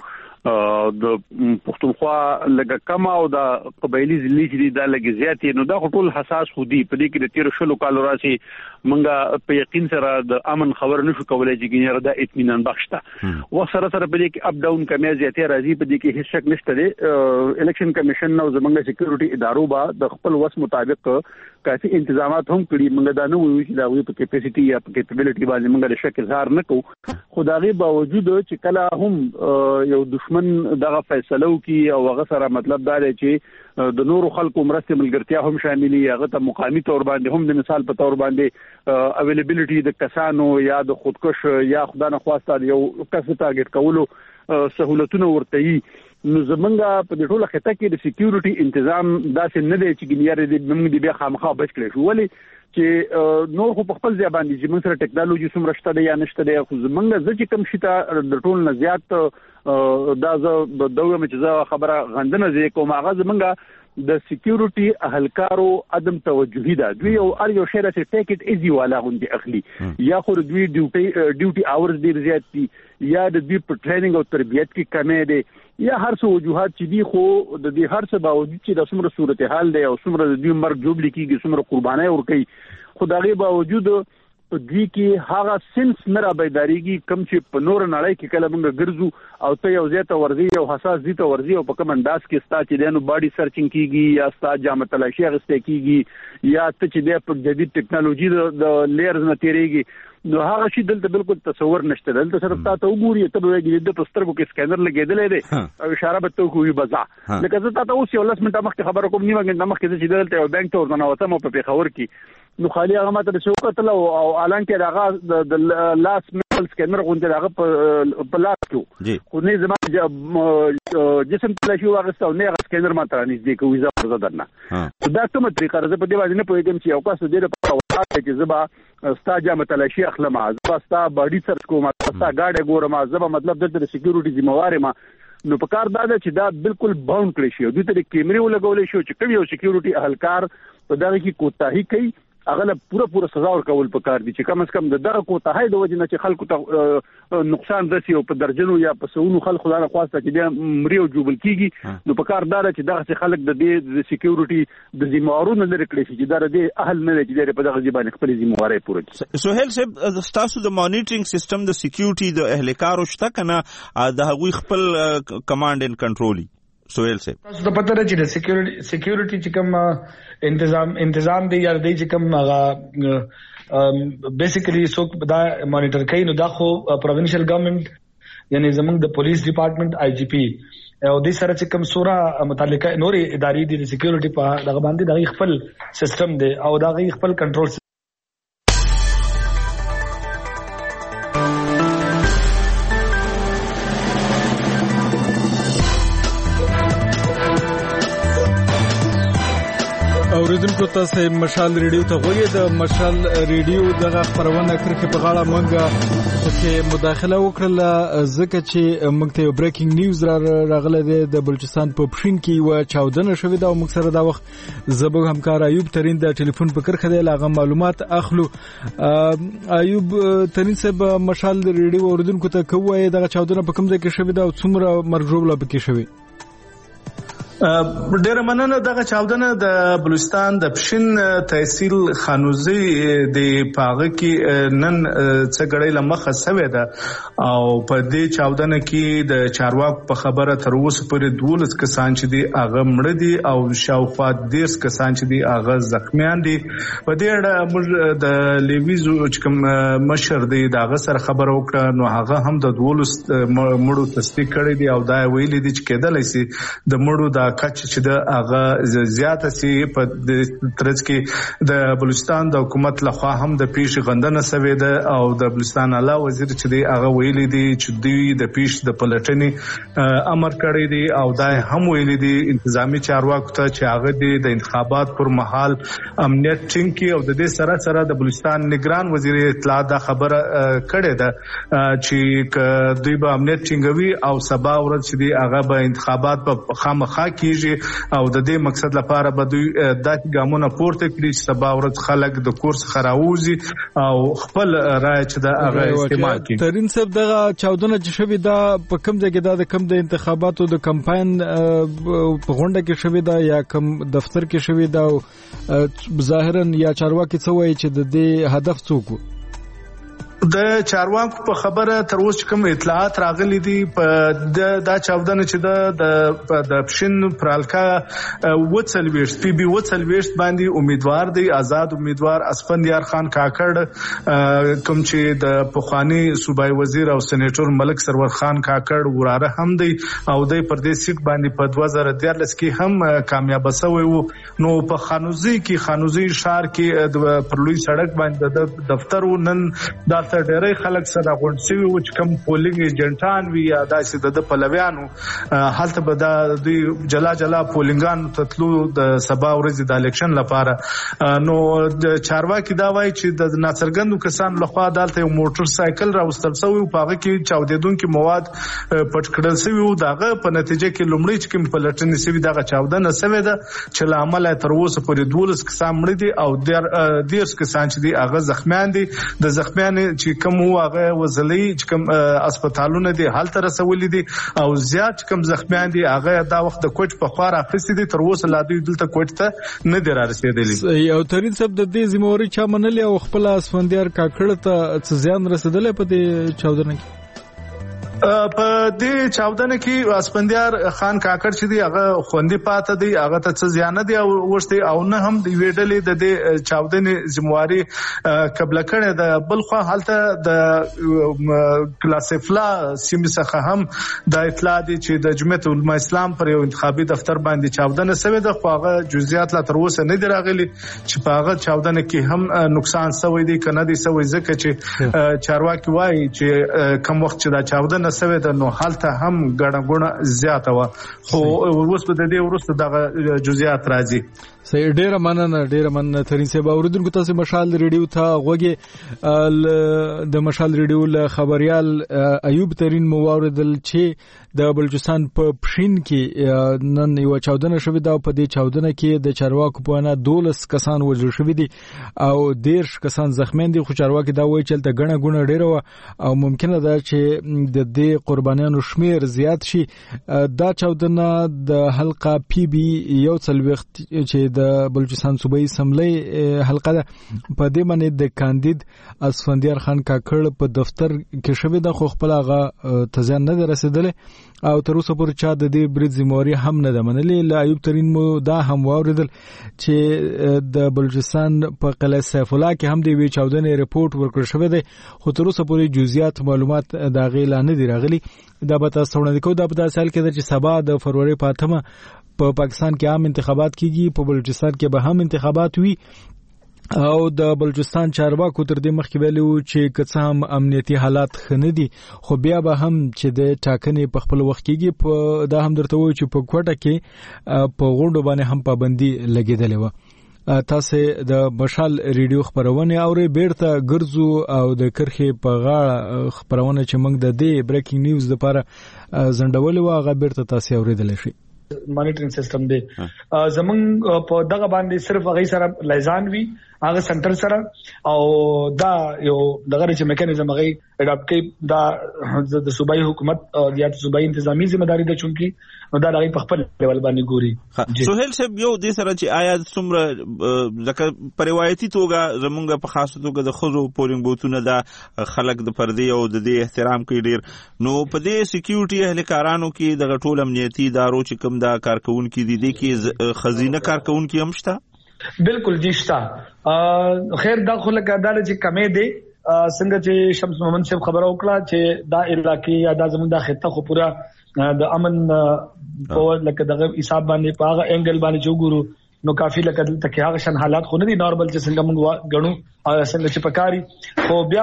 د پښتونخوا لګه کما او د قبایلی ضلع چې دا لګي زیاتې نو دا ټول حساس خودي په دې کې د 13 کالو راسي منګه په یقین سره د امن خبر نشو کولای چې ګینه دا اطمینان بخښته و سره په دې کې اپ ډاون کمی زیاتې راځي په دې کې هیڅ شک نشته دی الیکشن کمیشن نو زمونږ سکیورټي ادارو با د خپل وس مطابق کافي انتظامات هم کړی موږ دا نه وایو چې دا وی په کیپاسيټي یا په کیپابিলিټي باندې موږ د شک اظهار نه کوو خو دا غي باوجود چې کله هم یو دشمن دغه فیصله وکي او هغه سره مطلب دا دی چې د نورو خلکو مرسته ملګرتیا هم شاملي هغه ته مقامی تور باندې هم د مثال په تور باندې اویلیبিলিټي د کسانو یا د خودکش یا خدای نه خواسته یو کس ټارګټ کولو سہولتونه ورته نو زمونږه په دې ټوله خطه کې د سکیورټي تنظیم داسې نه دی چې ګنیاره دې موږ دې بیا خامخا بچ کړی شو ولې چې نور خو په خپل ځای باندې چې موږ سره ټیکنالوژي څومره شته دی یا نشته دی خو زمونږه چې کم شي ته د ټول نه زیات دا زه دوه مچزه خبره غندنه زی کوم هغه زمونږه د سکیورټي اهلکارو عدم توجهي ده دوی او ار یو شهره چې ټیک اټ ایزي والا غوندي اخلي یا خو دوی ډیوټي اورز ډیر زیات دي یا د دوی په ټریننګ او تربیت کې کمی دي یا هر څه وجوهات چې دي خو د دې هر څه باوجود چې د څومره صورتحال دی او څومره د دوی مرګ جوړ لیکيږي څومره قرباني ورکړي خو دا غي باوجود په دې کې هغه سنس نه را بیداریږي کم چې په نور نړۍ کې کله موږ ګرځو او ته یو ځای ته ورځي او حساس دي ته ورځي او په کوم انداز کې ستا چې دنو باډي سرچینګ کیږي یا ستا جامه تلاشي اغسته کیږي یا ته چې د په جدید ټیکنالوژي د لیرز نه تیریږي نو هغه شی دلته بالکل تصور نشته دلته صرف تاسو وګورئ ته به د پسترګو کې سکینر لګیدلې دی او اشاره به ته کوی بزا لکه زه تاسو اوس یو لاس منټه مخکې خبره کوم نیمه غنټه مخکې چې دلته یو بانک ته ورننوتم په پیښور کې نو خالي هغه ماته د شوکت او اعلان کې راغه د لاس میل سکینر غونډه راغه په لاس کې خو نه زما جسم تلاشي واغسته او نه سکینر ماته نږدې کوي زه ورزدنه دا کومه طریقه راځي په دې باندې نه پوهیږم چې یو کس دې په وخت کې زبا ستا جامه تلاشي اخلم زبا ستا باډي سرچ کوم ستا گاډي ګورم زبا مطلب د سکیورټي ذمہوار ما نو په کار دا چې دا بالکل باوند کړی شي دوی ته کیمرې ولګولې شو چې کوم یو سکیورټي اهلکار په دغه کې کوتاهي کوي هغه پوره سزا ورکول پکار دي چې کم از کم دغه کوتاهي د وجه نه چې خلکو ته نقصان رسي او په درجنو یا په سونو خلکو لاره خواسته چې د مریو جوبل کیږي نو په کار دار چې دغه خلک د دې سکیورټي د ذمہوارونو لري کړی شي چې دا د اهل نه چې په دغه ځبانه خپل ذمہواري پوره کړي
سہیل صاحب تاسو د مانیټرینګ سیستم د سکیورټي د اهلکارو شته کنه د هغوی خپل کمانډ ان کنټرول سہیل صاحب
تاسو ته پته ده چې د سکیورټي چې کوم انتظام دی یا د چې کوم هغه بیسیکلی څوک دا مانیټر کوي نو دا خو پروینشل ګورنمنت یعنی زمونږ د پولیس ډپارټمنټ آی جی پی او د سره چې کوم سوره متعلقه نورې ادارې دي د سکیورټي په دغه باندې د خپل سیستم دی او د خپل کنټرول
اوریدونکو تاسو مشال ریډیو ته غوږی د مشال ریډیو دغه خبرونه کرکه په غاړه مونږه چې مداخله وکړه ځکه چې موږ ته یو بریکینګ نیوز راغله د بلوچستان په پښین کې و چاودنه شوې ده او موږ سره دا وخت زبوږ همکار ایوب ترين د ټلیفون په کرخه دی لاغه معلومات اخلو ایوب ترين صاحب مشال ریډیو اوریدونکو ته کوی دغه چاودنه په کوم ځای کې شوې ده او څومره مرګ ژوبله پکې شوې
ډېر مننه دغه چاودنه د بلوچستان د پښین تحصیل خانوزي د پاغه کې نن څه غړې لمخه سوي ده او په دې چاودنه کې د چارواک په خبره تر اوسه پورې 12 کسان چې دي هغه مړ دي او شاوخوا 10 کسان چې دي هغه زخمیان دي په دې اړه موږ د لیویزو چې کوم مشر دی دغه سره خبره وکړه نو هغه هم د 12 مړو تصدیق کړی دی او دا ویلي دي چې کېدلای شي د مړو د کچ چې د هغه زیاته سي په ترڅ کې د بلوچستان د حکومت لخوا هم د پیښ غندنه سوي ده او د بلوچستان اعلی وزیر چې دی هغه ویلي دي چې دوی د پیښ د پلټنې امر کړی دی او دا هم ویلي دي انتظامی چارواکو ته چې هغه د انتخابات پر مهال امنیت ټینګ کړي او د دې سره سره د بلوچستان نگران وزیر اطلاع دا خبره کړې ده چې دوی به امنیت ټینګوي او سبا ورځ چې دی هغه به انتخابات په خامخا کیږي او د دې مقصد لپاره به دوی د ګامونو پورته کړي چې سبا ورځ خلک د کورس خراوزي او خپل رائے چې د هغه استعمال کړي
ترين صاحب دغه چاودنه چې شوې ده په کوم ځای کې د کوم د انتخاباتو د کمپاین په غونډه کې شوې ده یا کوم دفتر کې شوې ده او ظاهرا یا چارواکي څه وایي چې د دې هدف څه
د چارواکو په خبره تر اوسه کوم اطلاعات راغلي دي په دا چاودنه چې د پښین پرالکا وڅلويشت پی بي وڅلويشت باندې امیدوار دی آزاد امیدوار اسفندیار خان کاکړ کوم چې د پخوانی صوبای وزیر او سېنیټر ملک سرور خان کاکړ وراره هم دی او د پردیس سیټ باندې په 2013 کې هم کامیاب شوی وو. نو په خانوزي شهر کې د پرلوی سړک باندې د دفتر نن د ډېرې خلک سره غونډ شوي وو چې کوم پولینګ ایجنټان وي یا داسې د پلویانو هلته به د جلا پولینګانو تتلو د سبا ورځې د الیکشن لپاره. نو چارواکي دا وایي چې د ناڅرګندو کسانو لخوا دلته یو موټر سایکل راوستل شوی په هغه کې چاودیدونکي مواد پټ کړل شوي وو. دغه په نتیجه کې لومړی چې کوم پلټنې شوي دغه چاودنه شوې ده چې له امله تر اوسه پورې 12 کسان مړه دي او 13 کسان چې دي هغه زخمیان دي. د زخمیان چې کوم هغه وزلي چې کوم هسپتالونه دي هلته رسولي دي او زیات کوم زخمیان دي هغه دا وخت د کوټ په خوا راخستي دي تر اوسه لا دوی دلته کوټ ته نه دي رارسېدلي.
یو ترين سب د دې ذمہواری چا منلې او خپل اسفندیار کاکړ ته ځان رسیدلې په دې چاودنه کې؟
په دې چاودنه کې اسفندیار خان کاکړ چې دی هغه خوندې پاتې دی هغه ته څه زیان دي او ورسته او نه هم دی ویډلې د دې چاودنې ذمہواری قبل کړه د بلخوا حالت د کلاسفلا سیمه څخه هم د اطلاع دي چې د جمعیت العلماء اسلام پر یو انتخابي دفتر باندې چاودنه شوې ده خو هغه جزئیات لا تر اوسه نه دی راغلي چې په هغه چاودنه کې هم نقصان شوی دی کنه دی شوی ځکه چې چارواکي وایي چې کوم وخت چې دا چاودنه سوي د نو حالته هم ګڼه زیاته و خو اوس په دې ورسته د جزئیات راځي.
صحیح ډیره مننه ترين صاحب. اوریدونکو تاسو مشال ریډیو ته غوږی د مشال ریډیو له خبريال ایوب ترين موریدل چې د بلوچستان په پښین کې نن یو چاودنه شوې ده. په دې چاودنه کې د چارواکو په انا 12 کسان وژل شوي دي او 13 کسان زخمیان دي. خو چارواکي دا وایي چې تل ګڼه ډیره او ممکنه ده چې د دې قربانیانو شمیر زیات شي. دا چاودنه د حلقه پی بي یو څلويخت چې د بلوچستان صوبایي اسمبلی حلقه ده په دې باندې د کاندید اسفندیار خان کاکړ په دفتر کې شوې ده خو خپل هغه تزیان نه رسیدلې او تر اوسه پورې چا د دې برید ذمہواری هم نه ده منلې. له ایوب ترين مو دا هم واوریدل چې د بلوچستان په قلعه سیف الله کې هم د وی چاودنې ریپورت ورکړل شوی دی خو تر اوسه پورې جزئیات معلومات دا غیلا نه دی راغلي. دا به تاسو وړاندې کوو. دا په داسې حال کې ده چې سبا د فروری په 8 په پاکستان کې عام انتخابات کیږي په بلوچستان کې به هم انتخابات وي او د بلوچستان چارواکو تر دې مخکې ویلي وو چې که څه هم امنیتي حالات ښه نه دي خو بیا به هم چې د ټاکنې په خپل وخت کېږي دا هم درته وایي چې په کوټه کې په غونډو باندې هم پابندي لګېدلې وه. تاسو د مشال ریډیو خبرونه اوري بیرته ګرځو او د کرخې په غاړه خبرونه چې موږ د دې بریکینګ نیوز لپاره زندولې و هغه بیرته تاسو اوریدل شي.
مانیټرینګ سیستم دی زمونږ په دغه باندې صرف هغه سره لایزان وی هغه سنټر سره او دا یو دغه چې میکانیزم هغه اډاپټ کوي دا د صوبایي حکومت یا صوبایي انتظامی ځمېداري ده چونکی نو دا هغه په خپل لیول باندې ګوري.
سہیل صاحب یو د سره چې آیا څومره ځکه په روایتي توګه زمونږ په خاصه توګه د خزو پولینګ بوتونه دا خلک د پردي او د دې احترام کوي ډیر نو په دې سکیورټي اهلکارانو کې د ټول امنیتي ادارو چې کوم دا کارکونکو دي د کې خزینه کارکونکو هم شته؟
بالکل جشتا خیر دا خلک دا چې کمې دي څنګه چې شمس محمد صاحب خبره وکړه چې دا علاقې یا دا زموږ د خطه خو پورا د امن په لکه دغه حساب باندې په هغه انګل باندې جوړو نو کافي لکه تکه هغه شان حالات خو نه دي نارمل چې څنګه موږ غنو څنګه چې پکاري خو بیا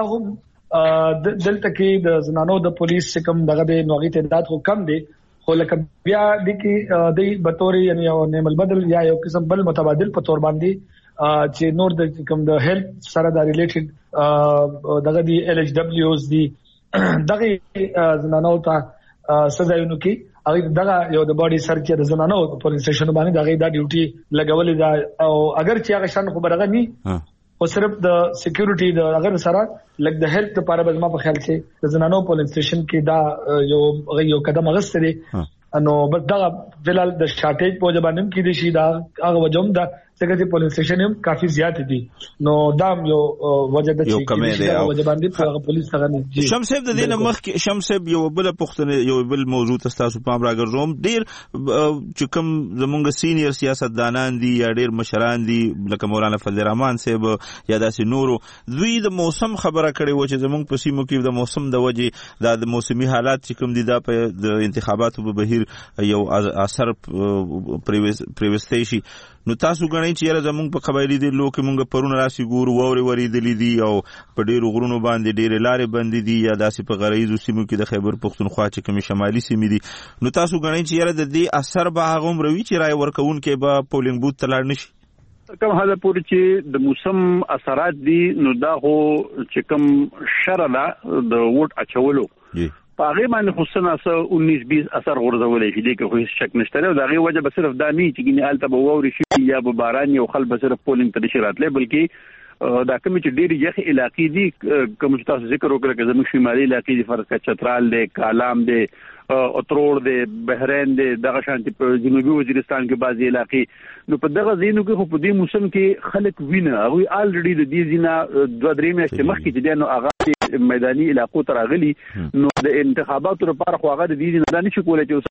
هم دلته کې د زنانو د پولیس کوم دغه د نوغي تعداد خو کم دي خو لکه بیا د کې د بطوري یعنی یو نعمل بدل یا یو قسم بل متبادل په تور باندې چې نور د کوم د هیلث سره د ریلیټډ دغه دی ال ایچ دبليوز دی دغه زنانو ته سزاونه کې هغه دغه یو د باډي سرچ د زنانو په سټیشن باندې دغه د ډیوټي لګولې دا او اگر چې هغه شان خبره غني او صرف د سکیورټي د اگر سره لګ د هیلث لپاره به ما په خیال کې د زنانو پولیس سټیشن کې دا یو قدم اغستري نو بس دا فلال د شارټیج په ځبانم کې دي شي دا هغه وجوم دا څنګه چې پولیس سټیشن هم کافي زیات دي نو دا یو وجه د چې وجه باندې په پولیس سره نه
شمسيب د دینه مخ کې شمسيب یو بل پښتنه یو بل موضوع تاسو پام راګرځوم ډیر چې کوم زمونږ سینیئر سیاستدانان دي یا ډیر مشران دي لکه مولانا فضل الرحمن صاحب یا داسې نورو دوی د موسم خبره کړي و چې زمونږ په سیمو کې د موسم د وجې د موسمي حالات چې کوم دي دا په د انتخاباتو په بهیر یو اثر پریوستي شي نو تاسو غنئ چې یاره زمونږ په قبایلی دی لو کې مونږ پرونه راسي ګورو ووري وریدلې دي او په ډیرو غرونو باندې ډیرې لارې بندې دي یا داسې په غریزو سیمو کې د خیبر پختونخوا چې کومې شمالي سیمې دي نو تاسو غنئ چې یاره د دې اثر به هغه هم روي چې رای ورکون کې به پولینګ بوت ته لاړ نشي
کوم هدا پورې چې د موسم اثرات دي نو دا هو چې کوم شرله د ووټ اچولو پاغه باندې خصوصا 19-20 اثر غورځولې شي دغه خو شک نشته او دغه وجه به صرف دا نه چې ګینه الته به ووري شي یا به باران یو خل به صرف پولینګ ته شراتله بلکې دا کوم چې ډېری یخ علاقې دي کوم چې تاسو ذکر وکړه چې زموږ شمالي علاقې دي فرض کړه چترال دی کالام دی اترور دی بحرین دی دغه شانتي په جنوبي وزیرستان کې بعضي علاقې نو په دغه ځینو کې خو په دې موسم کې خلک وینه هغه الریډي د دې ځینه 2-3 میاشتې مخکې چې نو هغه میداني علاقو ته راغلي نو د انتخاباتو لپاره خو هغه د دې نه نشي کولای چې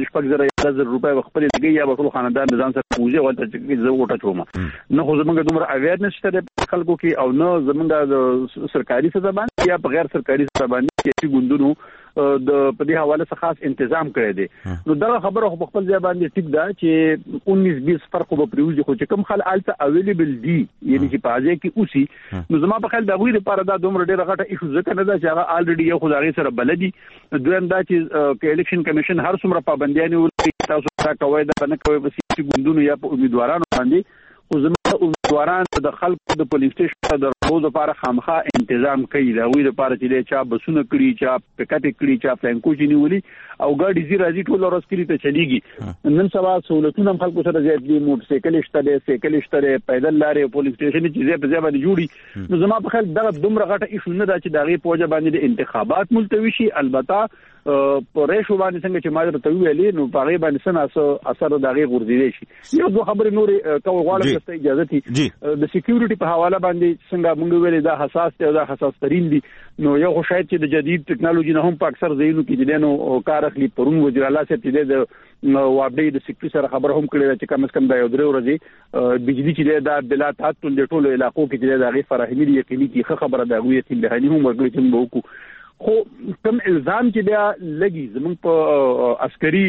15,000 روپۍ خپل لګي یا ټول خاندان ځان سره پوجي ولته چې زه وټه چوم نو خو زمونږ دومره اویرنس شته خلکو کې او نو زمونږ د سرکاري سزا باندې یا په غیر سرکاري سزا باندې چې ګوندونو د په دې حواله څخه خاص تنظیم کړی دی نو دا خبره خو خپل ځای باندې ټیک ده چې 19-20 فرق به پریوزي خو چې کوم خل الته اویلیبل دي یعنی چې پاجه کې اوسي نو زما په خیال دا غوړي لپاره دا دومره ډیره غټه ایشو ځکه نه ده چې هغه الریډي یو خدای سره بلدي دویم دا چې الیکشن کمیشن هر څومره پابندیاں ورکړي تاسو تا کوي دا نه کوي بس چې ګوندونو یا په امیدوارانو باندې خو زموږ امیدواران د خلکو د پولیس سټیشن د روز لپاره خامخا تنظیم کوي دا وی لپاره چې چا بسونه کړی چا پکټ کړی چا فلانکو چې نیولي او ګاډي زی راځي ټول ورځ کړی ته چلیږي نن سبا سہولتونه خلکو سره زیات دي موټر سایکل شته پیدل لارې پولیس سټیشن چې زیات باندې جوړي نو زما په خیال دا دومره غټه ایشو نه ده چې دا غي پوجا باندې د انتخابات ملتوي شي البته پرېښو باندې څنګه چې ماده ته ویلې نو په غي باندې سن اثر دا غي غورځي شي یو دوه خبرې نور کوم غواړم چې اجازه تي د سکیورټي په حواله باندې څنګه موږ ویلې دا حساس ته دا حساس ترين دي نو یو خو شاید چې د جدید ټکنالوژي نه هم په اکثر ځایونو کې د نو کار اخلي پرون وزیر اعلی صاحب چې د وابډي د سکیورټي سره خبر هم کړی چې کم از کم دا یو درې ورځې بجلی چې دا بلا تعطل د ټولو علاقو کې دا غي فراهمي یقیني کې خبره دا غوي چې به هني هم ورګړي چې وکړو خو کوم الزام چې بیا لګي زمونږ په عسکري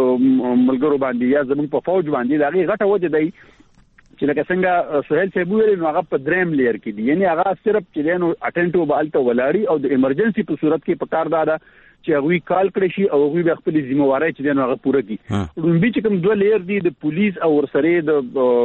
ملګرو باندې یا زمونږ په فوج باندې دا غي غټه وجه دی چې لکه څنګه سہیل صاحب ویل نو هغه په دریم لیر کې دي یعنی هغه صرف چې نو اټینټو بالته ولاري او د ایمرجنسي په صورت کې پکار دا چې هغه کال کړی شي او هغه خپل ذمہواری چې نو هغه پوره کړي رومبي چې کوم دوه لیر دي د پولیس او ورسره د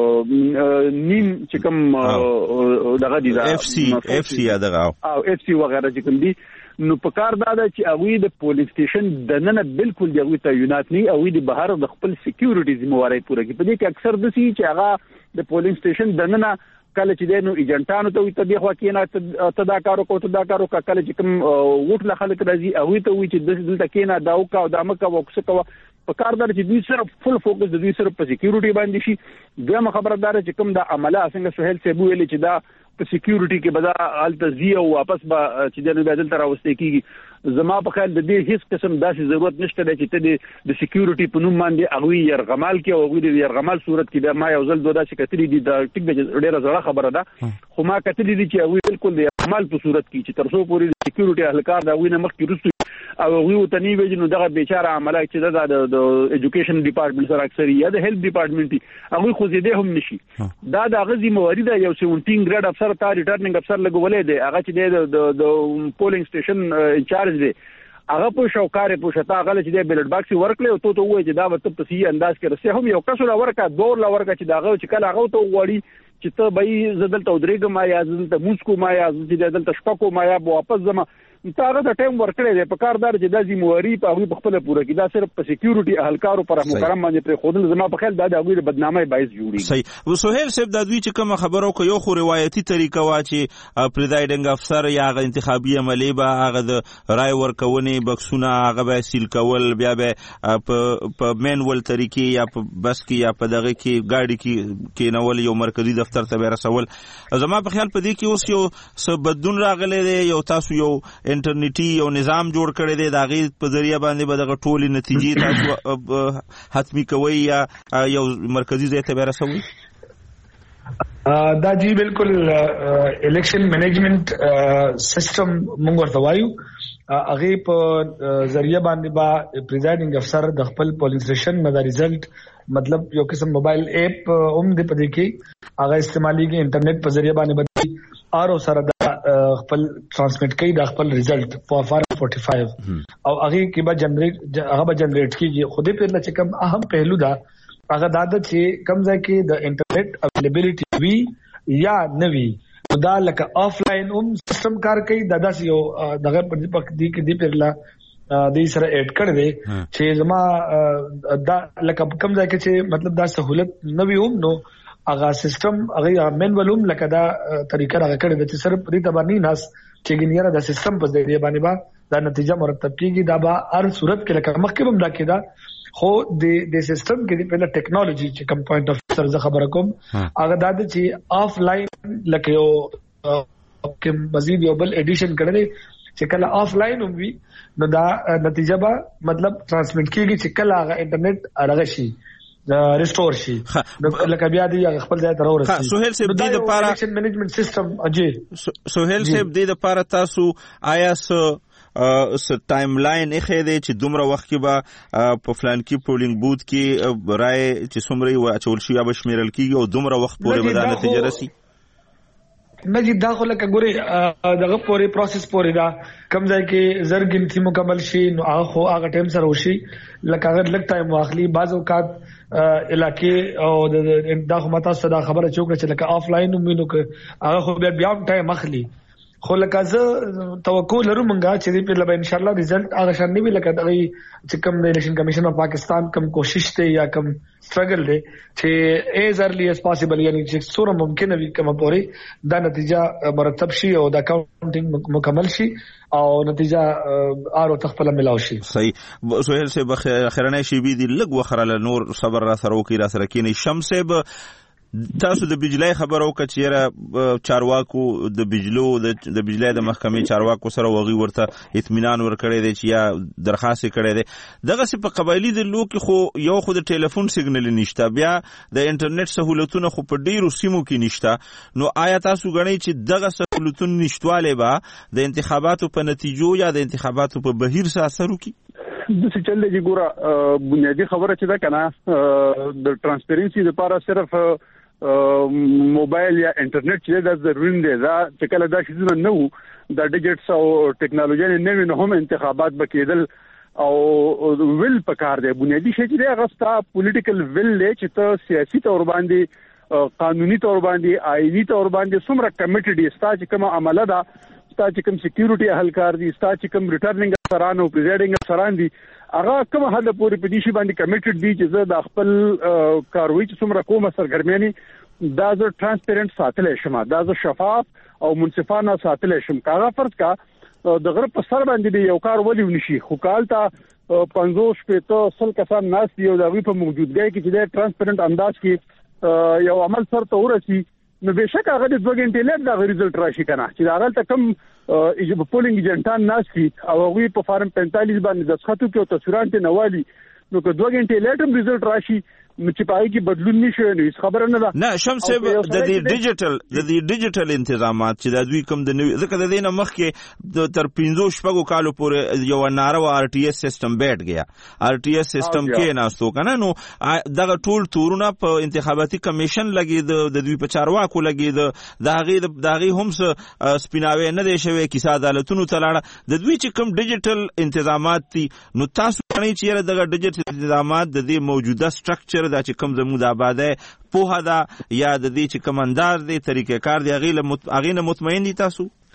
نیم چې کوم دغه دي
اف سی دغه
او اف سی وغیرہ چې کوم دي نو پکار دا چې هغه د پولیس سټیشن د نن بالکل دغه تعینات نه او د بهر د خپل سکیورټي ذمہواری پوره کړي په دې کې اکثر د سي چې هغه د پولیس سټیشن د نن کله چې نو ایجنټانو ته ته دی خو کې نه تداکارو کله چې کوم وټ له خلک راځي او ته وی چې دلته کې نه داو کا او دمکه وکڅ کا په کار در چې دوی صرف فل فوکس د دوی صرف په سکیورټي باندې شي دوه خبردار چې کوم د عمله څنګه سہیل صاحب ویل چې دا په سکیورټي کې بدا التزی او واپس با چې د بدل تر اوسته کیږي زما په خیال د دې هیڅ قسم داسې ضرورت نشته چې ته د سکیورټي په نوم باندې اغوی يرغمال کې او اغوی د يرغمال صورت کې ما یو ځل دوه داسې کتلې دي د ټیک د ډیره زړه خبره ده خو ما کتلې دي چې اغوی بالکل د يرغمال په صورت کې چې تر څو پورې سکیورټي اهلکار دا اغوی نه مخ کې رسو او اغوی ته نه ویل نو دغه بیچاره عمله چې د ایجوکیشن ډپارټمنټ سره اکثر یا د هیلث ډپارټمنټ اغوی خو زیاده هم نشي دا د غزي موارد یو 17 ګریډ افسر تا ریټرنینګ افسر لګولې دی هغه چې د پولینګ سټیشن انچارج دی هغه په شوکارې په شتا غل چې د بیلټ باکس ورکړي او ته وایي چې دا به په سي انداز کې رسې هم یو کس لا ورکا دور لا ورکا چې داغه چې کله هغه ته وړي چې ته به زدل ته درېګم یا زدل ته موسکو ما یا زدل ته شپکو ما یا واپس زما تاغه د ټیم ورکړی دی په کاردار چې د ذمہواری په هغه خپل پوره کی دا صرف په سکیورټي اهلکارو پر مکرم باندې پر خودل زما په خیال دا د هغه بدنامي باعث جوړي.
صحیح. سہیل صاحب د دوی چې کوم خبرو کو یو خو روایتي طریقه وا چې پریزایډینګ افسر یا غ انتخابي عملی به هغه د رای ورکونې بکسونه هغه به سیل کول بیا به په مینول طریقې یا په بس کې یا په دغه کې گاډي کې نول یو مرکزی دفتر ته رسول. زما په خیال په دې کې اوس یو څه بدلون راغلی دی، یو تاسو یو انټرنیټي یو نظام جوړ کړی دی د هغې په ذریعه باندې به دغه ټولې نتیجې تاسو حتمي کوئ یا یو مرکزي ځای ته به رسوئ؟
دا جی بالکل الیکشن مینجمنٹ سسٹم مونږ ورته وایو. هغه په ذریعہ باندې با پریزایډینګ افسر د خپل پولینګ سټیشن نه د ریزلټ مطلب یو قسم موبایل ایپ د پدې کې هغه استعماليږي انټرنیټ په ذریعہ باندې او سره د خپل ترانسمیټ کوي د خپل ریزلټ په 45 او هغه کې به جنریټ کیږي. خو دې په لچ کم اهم پهلو دا هغه د چې کم ځای کې د انټرنیټ اویلیبিলিټي وی یا نوي دا لکه آفلاین سیستم کار کوي دا داس یو دغه په دې کې دی پرلا د سره اډ کړ دې چې زما دا لکه کم ځای کې چې مطلب دا سہولت نوي نو هغه سیستم هغه منولوم لکه دا طریقه راغ کړی د چې صرف دې تبانی ناس چې ګنیره د سیستم په ذریعہ باندې با دا نتیجه مرتب کیږي. دا به هر صورت کې لکه مخکې هم دا کېدا خو د سیستم کې په ټیکنالوژي چې کم پوینټ اف سر زه خبره کوم هغه دا چې آفلاین لکه یو کې مزید یو بل ایډیشن کړی چې کله آفلاین هم وي نو دا نتیجه به مطلب ترانسمیټ کیږي چې کله هغه انټرنیټ راغی شي ریسټور شي لکه بیا دی خپل ځای ته راورسي.
سہیل صاحب د لپاره
الیکشن منیجمنت سیستم اجي
سہیل صاحب د لپاره تاسو آیا س ټایم لاین اخې دی چې دومره وخت کې به په فلان کې پولینګ بوت کې رائے چې څومره و اچول شي یا بشمیرل کیږي او دومره وخت پورې به دا نتیجه رسي؟
نه جی دا خو لکه ګوري دغه پورې پروسس پورې دا کم ځای کې زرګنتی مکمل شي نو هغه ټایم سره وشي لکه هغه لږ ټایم واخلي. بعض اوقات علاقې او دا خو ماته صدا خبره چوکړه چې لکه آفلاین ومنو که هغه خو بیا ټایم اخلي. خو لکه زه توقع لرم منګه چې دې په لبا ان شاء الله ریزلټ هغه شان نیوي لکه دغه چې کوم د الیکشن کمیشن اف پاکستان کوم کوشش ته یا کوم سټرګل دی چې ایز ارلی اس پاسبل یعنی چې څومره ممکن وي کوم پوري دا نتیجه مرتب شي او دا کاونټینګ مکمل شي او نتیجه آرو تخپل ملاو شي.
صحیح. سہیل سے بخیرانه شی بي دي لګ وخره نور صبر را سره وکي را سره کینی شمس صاحب تاسو د بجلی خبرو کچېره چارواکو د بجلی د محکمې چارواکو سره وغي ورته اطمینان ورکړی دی چې یا درخواست کړی دی دغه څه په قبایلی د لو کې خو یو خو د ټلیفون سیګنل نشته بیا د انټرنیټ سہولتونه خو په ډیرو سیمو کې نشته نو آیا تاسو غنئ چې دغه سہولتونه نشټواله به د انتخاباتو په نتیجو یا د انتخاباتو په بهیر سره اثر وکړي؟
د څه چل دی ګوره بنیادی خبره چې دا کنه د ترانسپیرنسي لپاره صرف موبایل یا انټرنیټ چې دا ضروري دی دا چې کله دا شي نه وو د ډیجټس او ټیکنالوژي نه وي نو هم انتخابات بکیدل او ویل پکار دی. بنیادی شی چې هغه ستا پولیټیکل ویل دی چې ته سیاسي تور باندې قانوني تور باندې آئینی تور باندې څومره کمیټډ یې ستا چې کوم عمله ده ستا چې کوم سکیورټي اهلکار دي ستا چې کوم ریټرنینګ افسران او پریزایډینګ افسران دي هغه کوم حد پورې په دې شی باندې کمیټډ دي چې زه د خپل کاروي چې څومره کومه سرګرمياني دا زه ترانسپیرنٹ ساتلې شم دا زه شفاف او منصفانه ساتلې شم. کاغه فرض کا د غرب په سر باندې یو کار ولې ونشي خو کالته 50 کسان ناس دی او د غوی په موجودګۍ کې چې د ترانسپیرنٹ انداز کې یو عمل سره ته ورسي نو بهشکه هغه د 2 غنټې لږ دا ریزلټ راشي کنه چې دا غلطه کم پولینګ ایجنټان ناس کی او هغه په فارم 45 باندې د ښخاتو کې او تصویرانه نوالي نو که 2 غنټې لیټم ریزلټ راشي چې پای کې بدلون نشي نو هیڅ خبره نه ده.
نه شمس د دې ډیجیټل انتظامات چې د دوی کوم د ځکه د دینه مخ کې تر 15 شپږو کالو پورې یو نارو آر ټي اس سیستم بیټ گیا آر ټي اس سیستم کې ناستو کنه نو دغه ټول تورونه په انتخاباتي کمیشن لګي د دوی په چارواکو لګي د هغه هم سپیناوي نه دی شوی کیسه عدالتونو تلاړه د دوی چې کوم ډیجیټل انتظامات دي نو تاسو کني چې دغه ډیجیټل انتظامات د دې موجوده سټرکچر دا چې کوم زموږ د آباده پوهه ده یا د دې چې کوم انداز دی طریقې کار دی هغه نه مطمئن دي تاسو؟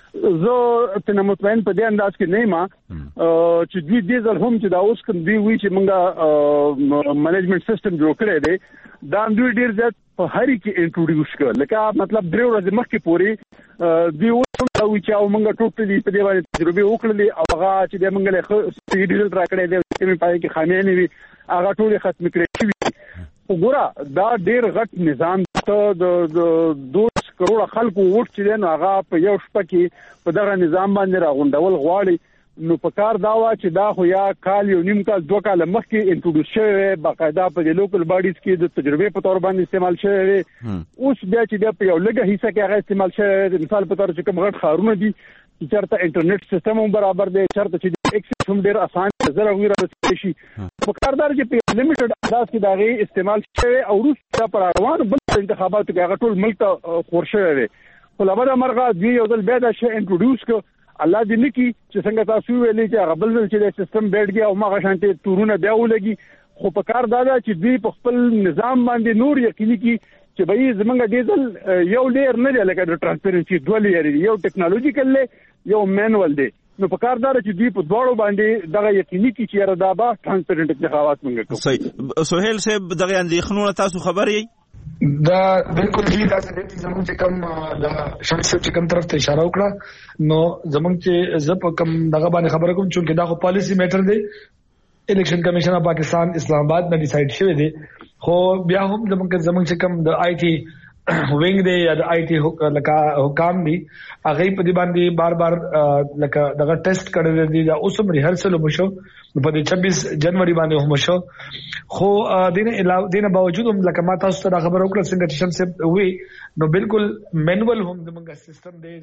زه ته مطمئن په دې انداز کې نه ما چې دوی دې ځل هم چې دا اوس کوم دی وی چې موږ منیجمنت سیستم جوړ کړی دی دا دوی ډیر زیات په هري کې انټروډیوس کړ لکه مطلب درې ورځې مخکې پورې دی اوس هم دا وی چې او موږ ټوټ دي په دې باندې تجربه وکړلې او هغه چې د موږ له سپیډ ریزلټ راکړی دی چې په کې خامیانې وي هغه ټول ختم کړی شي وګوره دا ډیر غټ نظام ته د 2 کروڑ خلکو ووټ چې دی نو هغه په یو شپه کې په دغه نظام باندې راغونډول غواړي نو په کار دا وا چې دا خو یا کال یو نیم کال 2 کال مخکې انټروډوس شوی باقاعده په لوکل باډیز کې د تجربه په تور باندې استعمال شوی اوس بیا چې په یو لږه حصہ کې هغه استعمال شوی مثال په تور چې کوم غټ خارونه دي چې چرته انټرنیټ سیستم هم برابر دی چرته چې ایکسس هم ډیر اسان زره ویره شي په کاردار چې په لیمیټډ انداز کې داغي استعمال شوی او روسیا پر روان بل انتخاباتو کې هغه ټول ملک ته خور شوی دی خو لبا مرغه دی یو ځل بیا دا شی انټروډوس کو الله دې نکي چې څنګه تاسو ویلې چې هغه بل ځل چې د سیستم بیټ گیا او ما غشانته تورونه بیا ولګي خو په کار دا چې دوی په خپل نظام باندې نور یقیني کی چې به زمونږ ډیزل یو لیر نه لکه د ترانسپیرنسي دوه لیر یو ټیکنالوژیکل یو مینوال دی نو په کار دا چې دوی په دواړو باندې دغه یقیني کی چې را دا به ترانسپیرنت انتخابات مونږ کوو
صحیح سہیل صاحب دغه اندېښنونه تاسو خبر یې
دا بالکل جی دا زموږ چې کوم دا شخص چې کوم طرف ته اشاره وکړه نو زموږ چې زپ کوم دغه باندې خبره کوم چې دا خو پالیسی میټر دی الیکشن کمیشن اف پاکستان اسلام آباد نه ډیسایډ شوی دی خو بیا هم زموږ چې کوم د آی ټي وینګ دی یا د آی ټي حکام دی هغه په دې باندې بار لکه دغه ټیسټ کړل دي دا اوس هم ریهرسل وشو په 26 جنوري باندې هم شو خو دینه باوجود هم لکه ما تاسو ته خبر وکړه څنګه چې شمس وی نو بالکل مینوال هم زموږ سیستم دی